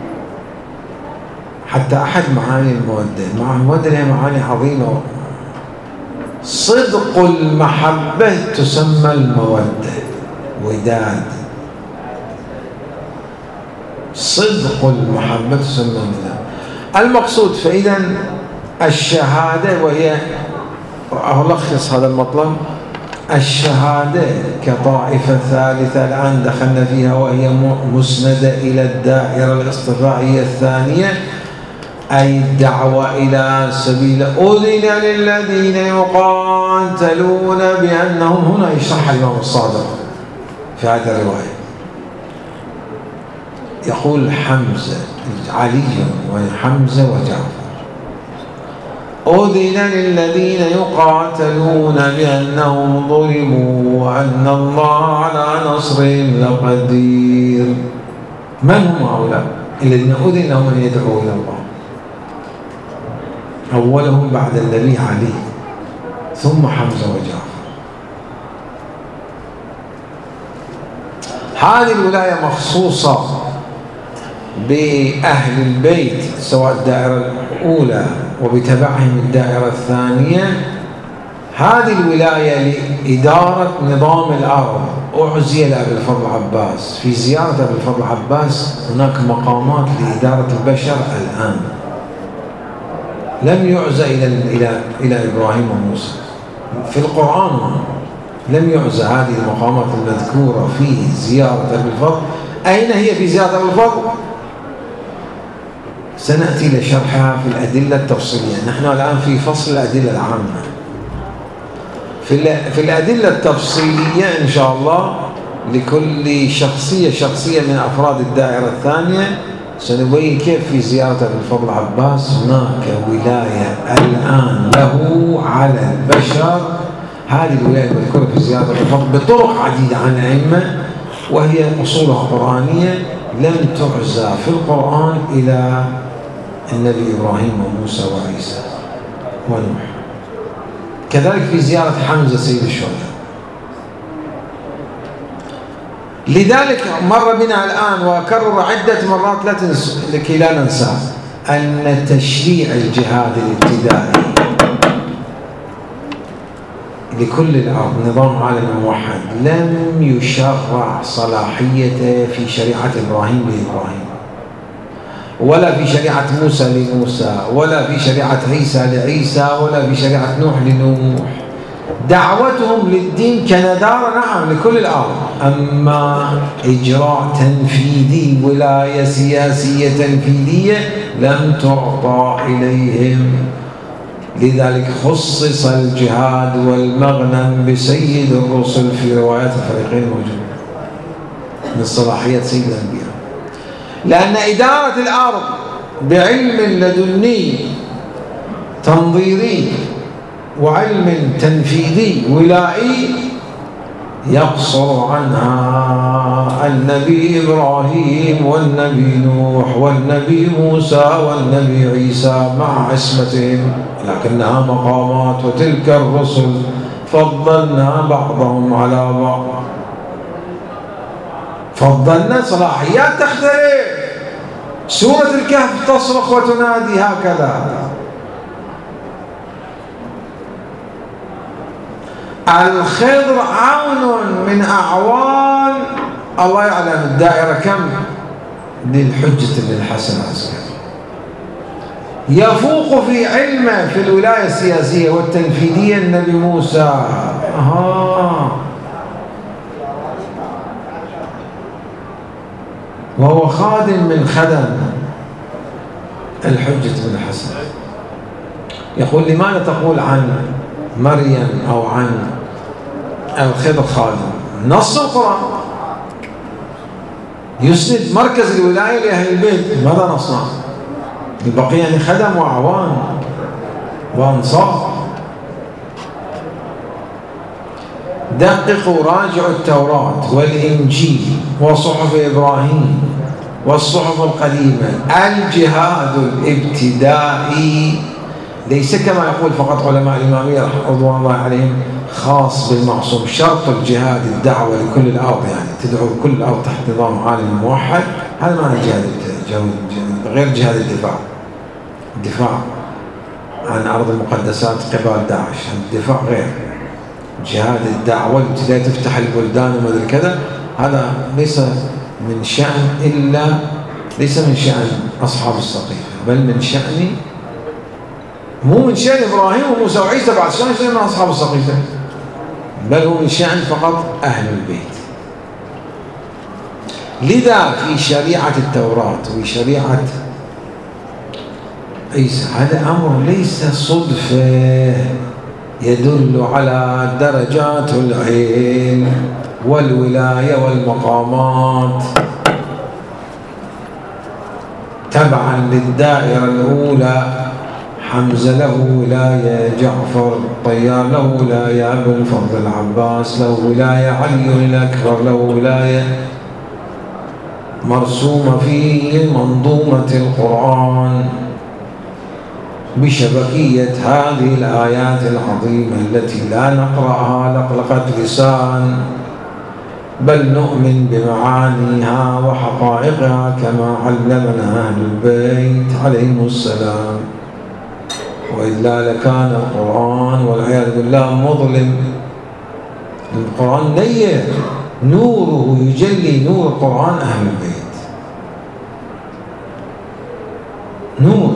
حتى أحد معاني المودة، مع المودة لها معاني عظيمة. صدق المحبة تسمى المودة، وداد. صدق المحبة تسمى المودة. المقصود فإذا الشهادة، وهي ألخص هذا المطلب، الشهادة كطائفة ثالثة الآن دخلنا فيها، وهي مسندة إلى الدائرة الاصطفائية الثانية، أي الدعوة إلى سبيل أذن للذين يقاتلون بأنهم. هنا يشرح الإمام الصادق في هذه الرواية، يقول حمزة علي وحمزة وجعفر: أذن للذين يقاتلون بأنهم ظلموا وأن الله على نصرهم لقدير. من هم هؤلاء الذين أذن لهم أن يدعوا إلى الله؟ أولهم بعد النبي علي، ثم حمزة وجعفر. هذه الولاية مخصوصة بأهل البيت، سواء الدائرة الأولى وبتبعهم الدائرة الثانية. هذه الولاية لإدارة نظام الأرض أعزي لأبي الفضل عباس. في زيارة أبي الفضل عباس هناك مقامات لإدارة البشر الآن لم يعزى إلى إبراهيم وموسى في القرآن. لم يعزى هذه المقامات المذكورة في زيارة أبي الفضل. أين هي في زيارة أبي الفضل؟ سنأتي لشرحها في الأدلة التفصيلية. نحن الآن في فصل الأدلة العامة. في الأدلة التفصيلية إن شاء الله لكل شخصية من أفراد الدائرة الثانية سنبين كيف في زيارة أبي الفضل عباس هناك ولاية الآن له على البشر. هذه الولاية المذكورة في زيارة أبي الفضل بطرق عديدة عن الأئمة، وهي أصولها قرآنية لم تعزى في القرآن إلى النبي إبراهيم وموسى وعيسى ونوح. كذلك في زيارة حمزة سيد الشهداء. لذلك مر بنا الآن وأكرر عدة مرات لكي لا ننسى أن تشريع الجهاد الابتدائي لكل الأرض، نظام عالمي موحد، لم يشرع صلاحيته في شريعة إبراهيم لإبراهيم، ولا في شريعة موسى لموسى، ولا في شريعة عيسى لعيسى، ولا في شريعة نوح لنوح. دعوتهم للدين كندارة نعم لكل الأرض، أما إجراء تنفيذي، ولاية سياسية تنفيذية لم تعطى إليهم. لذلك خصص الجهاد والمغنم بسيد الرسل في روايات الفريقين الموجودة من صلاحية سيد الأنبياء. لأن إدارة الأرض بعلم لدني تنظيري وعلم تنفيذي ولائي يقصر عنها النبي إبراهيم والنبي نوح والنبي موسى والنبي عيسى مع عصمتهم، لكنها مقامات. وتلك الرسل فضلنا بعضهم على بعض، فضلنا صلاحيات تختلف. سورة الكهف تصرخ وتنادي هكذا. الخضر عون من أعوان الله يعلم الدائرة كم للحجة بن الحسن العسكري، يفوق في علمه في الولاية السياسية والتنفيذية النبي موسى. وهو خادم من خدم الحجة بن الحسن. يقول لماذا تقول عن مريم أو عن الخضر خادم؟ نص القرآن يسند مركز الولاية لأهل البيت. ماذا نصنع؟ البقية يعني خدم وأعوان وأنصار. دققوا راجعوا التوراة والإنجيل وصحف إبراهيم والصحف القديمة. الجهاد الابتدائي ليس كما يقول فقط علماء الإمامية رضوان الله عليهم خاص بالمعصوم. شرط الجهاد الدعوة لكل الأرض، يعني تدعو كل الأرض تحت نظام عالم موحد. هذا معنى جهاد غير جهاد الدفاع عن أرض المقدسات قبال داعش. الدفاع غير جهاد الدعوة الابتدائي، تفتح البلدان ومدري كذا. هذا ليس من شأن أصحاب السقيفة، بل من شأن، مو من شأن إبراهيم وموسى وعيسى بعد شأن أصحاب السقيفة، بل هو من شأن فقط أهل البيت. لذا في شريعة التوراة وشريعة عيسى هذا أمر ليس صدفة، يدل على درجات العلم والولاية والمقامات تبعا للدائرة الأولى. حمزة له ولاية، جعفر الطيار له ولاية، أبو الفضل العباس له ولاية، علي الأكبر له ولاية مرسومة في منظومة القرآن بشبكية هذه الآيات العظيمة التي لا نقرأها لقلقة لسان، بل نؤمن بمعانيها وحقائقها كما علمنا أهل البيت عليهم السلام. وإلا لكان القرآن والعياذ بالله مظلم. القرآن نير، نوره يجلي، نور القرآن أهل البيت نور.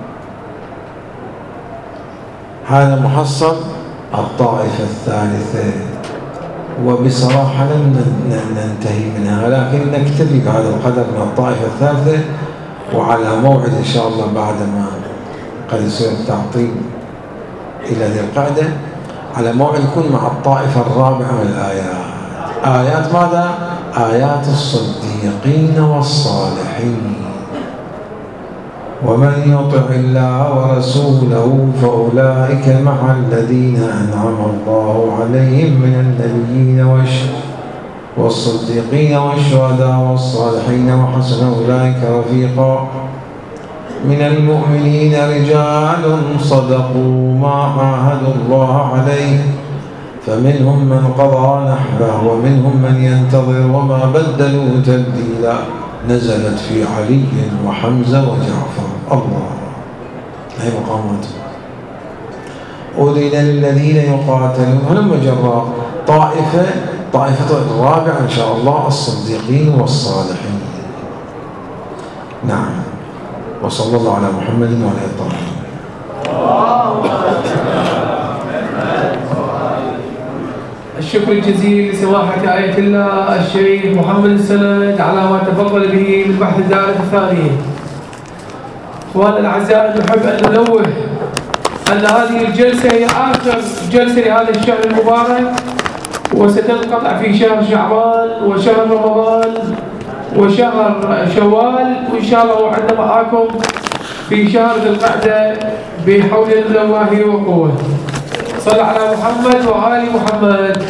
هذا محصل الطائفة الثالثة، وبصراحة لن ننتهي منها، ولكن نكتفي بهذا القدر من الطائفة الثالثة. وعلى موعد إن شاء الله بعدما قد يصير التعطيل إلى ذي القعدة، على موعد يكون مع الطائفة الرابعة من الآيات. آيات ماذا؟ آيات الصديقين والصالحين. ومن يطع الله ورسوله فأولئك مع الذين أنعم الله عليهم من النبيين والصديقين والشهداء والصالحين وحسن أولئك رفيقا. من المؤمنين رجال صدقوا ما عاهدوا الله عليه، فمنهم من قضى نحبه ومنهم من ينتظر وما بدلوا تبديلا. نزلت في علي وحمزة وجعفر. الله، هي مقامات. أذن للذين يقاتلون. هلما جرى طائفة الرابعة إن شاء الله الصديقين والصالحين. نعم. وصلى الله على محمد وعلى الطاهرين. الشكر الجزيل لسماحة آية الله الشيخ محمد السند على ما تفضل به من بحث الدائرة الثانية. إخواننا الأعزاء، نحب أن ننوه أن هذه الجلسة هي آخر جلسة لهذا الشهر المبارك، وستنقطع في شهر شعبان وشهر رمضان وشهر شوال، وإن شاء الله وعدنا معاكم في شهر ذي القعدة بحول الله وقوة. صلى على محمد وآل محمد.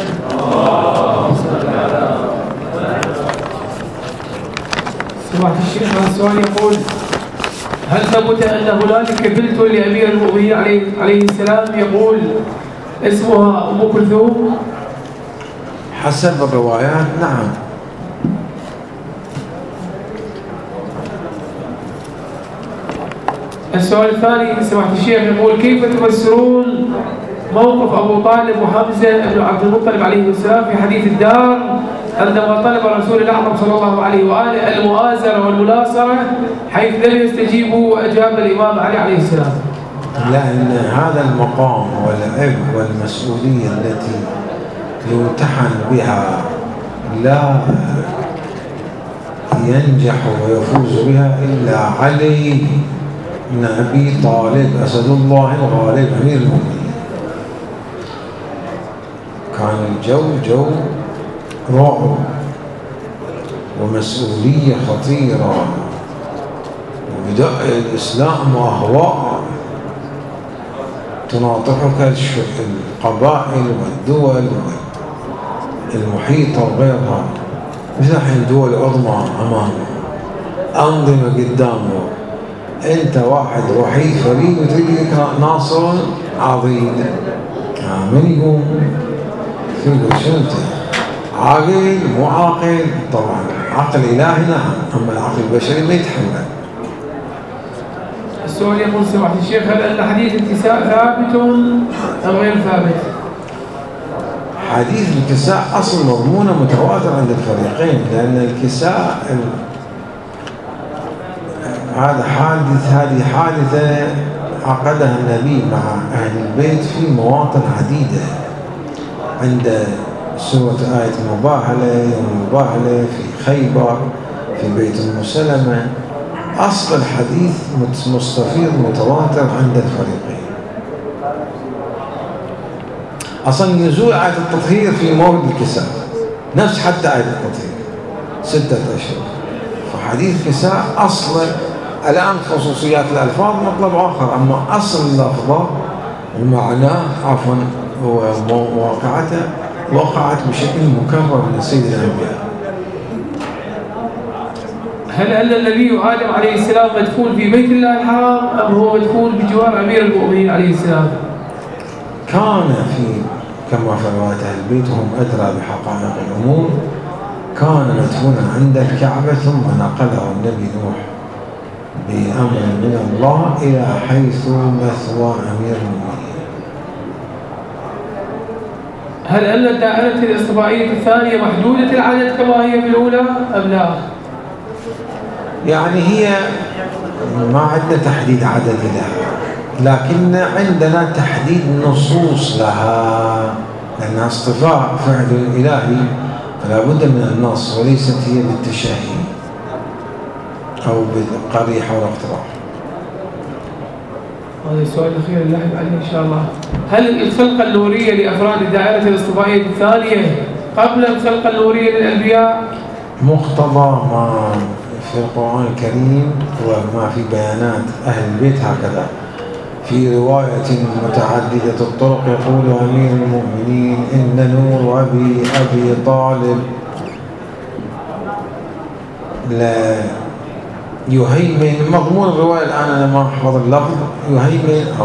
سمعت الشيخ هذا السؤال يقول: هل ثبت أن هنالك بنت لأمير المؤمنين عليه السلام يقول اسمها أم كلثوم؟ حسب الروايات نعم. السؤال الثاني سمعت الشيخ يقول: كيف تفسرون موقف أبو طالب وحمزة بن عبد المطلب عليه السلام في حديث الدار عندما طلب رسول الأعظم صلى الله عليه وآله المؤازرة والمناصرة حيث لم يستجيبوا وأجاب الإمام علي عليه السلام؟ لأن هذا المقام والعبء والمسؤولية التي يمتحن بها لا ينجح ويفوز بها إلا علي بن أبي طالب أسد الله الغالب أمير المؤمنين. كان الجو جو رعب ومسؤولية خطيرة وبدأ الإسلام وأهواء تناطحك القبائل والدول المحيطة وغيرها، مثل الحين دول عظمى أمامه، أنظمة قدامه، أنت واحد وحيد فريد وتريد ناصر عظيم، من يقوم؟ تقول شو أنت؟ عاقل مو عاقل؟ طبعا عقل إلهي نعم، أما العقل البشري ما يتحمل. السؤال يقول: سماحة الشيخ، هل أن حديث الكساء ثابت أم غير ثابت؟ حديث الكساء أصل مضمونه متواتر عند الفريقين، لأن الكساء هذه حادثة عقدها النبي مع أهل البيت في مواطن عديدة، عند سورة آية المباهلة، يوم المباهلة، في خيبر، في بيت أم سلمة. أصل الحديث مستفيض متواتر عند الفريقين. أصلا نزول آية التطهير في مورد الكساء نفس حتى آية التطهير 6 أشهر، فحديث كساء أصلا الآن خصوصيات الألفاظ مطلب آخر، أما أصل اللفظة ومعناه عفوا وواقعته وقعت بشكل مكرر من سيد الأنبياء. هل أن النبي آدم عليه السلام مدفون في بيت الله الحرام أم هو مدفون بجوار أمير المؤمنين عليه السلام؟ كان كما في رواية أهل البيت وهم أدرى بحقائق الأمور، كان مدفونا عند الكعبة ثم نقله النبي نوح بأمر من الله إلى حيث مثوى أمير المؤمنين. هل أن الدائرة الاصطفائية الثانية محدودة العدد كما هي في الأولى أم لا؟ يعني هي ما عندنا تحديد عدد لها، لكن عندنا تحديد نصوص لها، لأنها اصطفاء فعل إلهي فلا بد من النص، وليست هي بالتشهي أو بالقريحة والاقتراح. هذا السؤال الأخير اللي عليه إن شاء الله: هل الخلقة النورية لأفراد الدائرة الاصطفائية الثانية قبل الخلقة النورية للأنبياء؟ مقتضى ما في القرآن الكريم وما في بيانات أهل البيت هكذا. في رواية متعددة الطرق يقول أمير المؤمنين: إن نور أبي طالب لا يهيمن، مضمون الرواية الآن أنا ما أحفظ اللفظ، يهيمن أو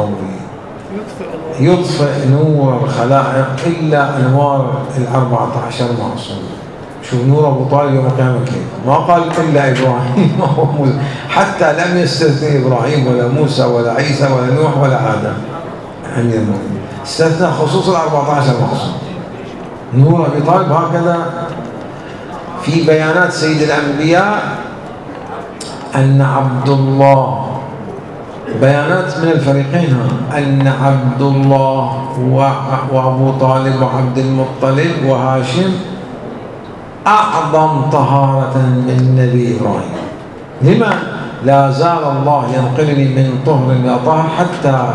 يطفئ نور الخلائق إلا أنوار 14 معصوم. شوف نور أبو طالب يوم القيامة كيف، ما قال إلا إبراهيم حتى لم يستثني إبراهيم ولا موسى ولا عيسى ولا نوح ولا آدم أمير المؤمنين، استثنى خصوص 14 معصوم. نور أبي طالب هكذا. في بيانات سيد الأنبياء أن عبد الله، بيانات من الفريقين، أن عبد الله وأبو طالب وعبد المطلب وهاشم أعظم طهارة من نبي إبراهيم. لما لا زال الله ينقلني من طهر إلى طهر حتى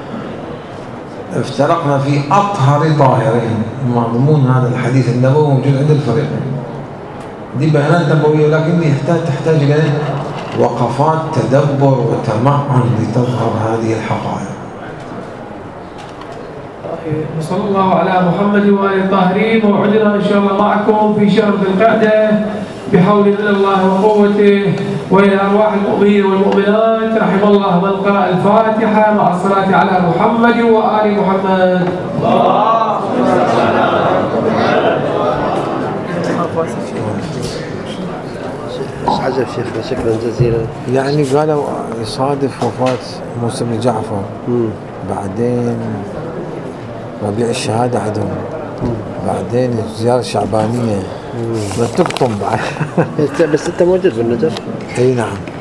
افترقنا في أطهر طاهرين. مضمون هذا الحديث النبوي موجود عند الفريقين. دي بيانات نبوية، لكن دي تحتاج إلى وقفات تدبر وتمعن لتظهر هذه الحقائق. صلى الله على محمد وآله الطاهرين. موعدنا إن شاء الله معكم في شهر ذي القعدة بحول من الله وقوته، وإلى أرواح المؤمنين والمؤمنات رحم الله من قرأ الفاتحة مع الصلاة على محمد وآل محمد. عجب شيخنا، شكرا جزيلا. يعني قالوا يصادف وفاة موسى بن جعفر، بعدين ربيع الشهادة عندهم، بعدين زيارة شعبانية، لا تقطم بعد. بس انت موجود بالنجف؟ اي نعم.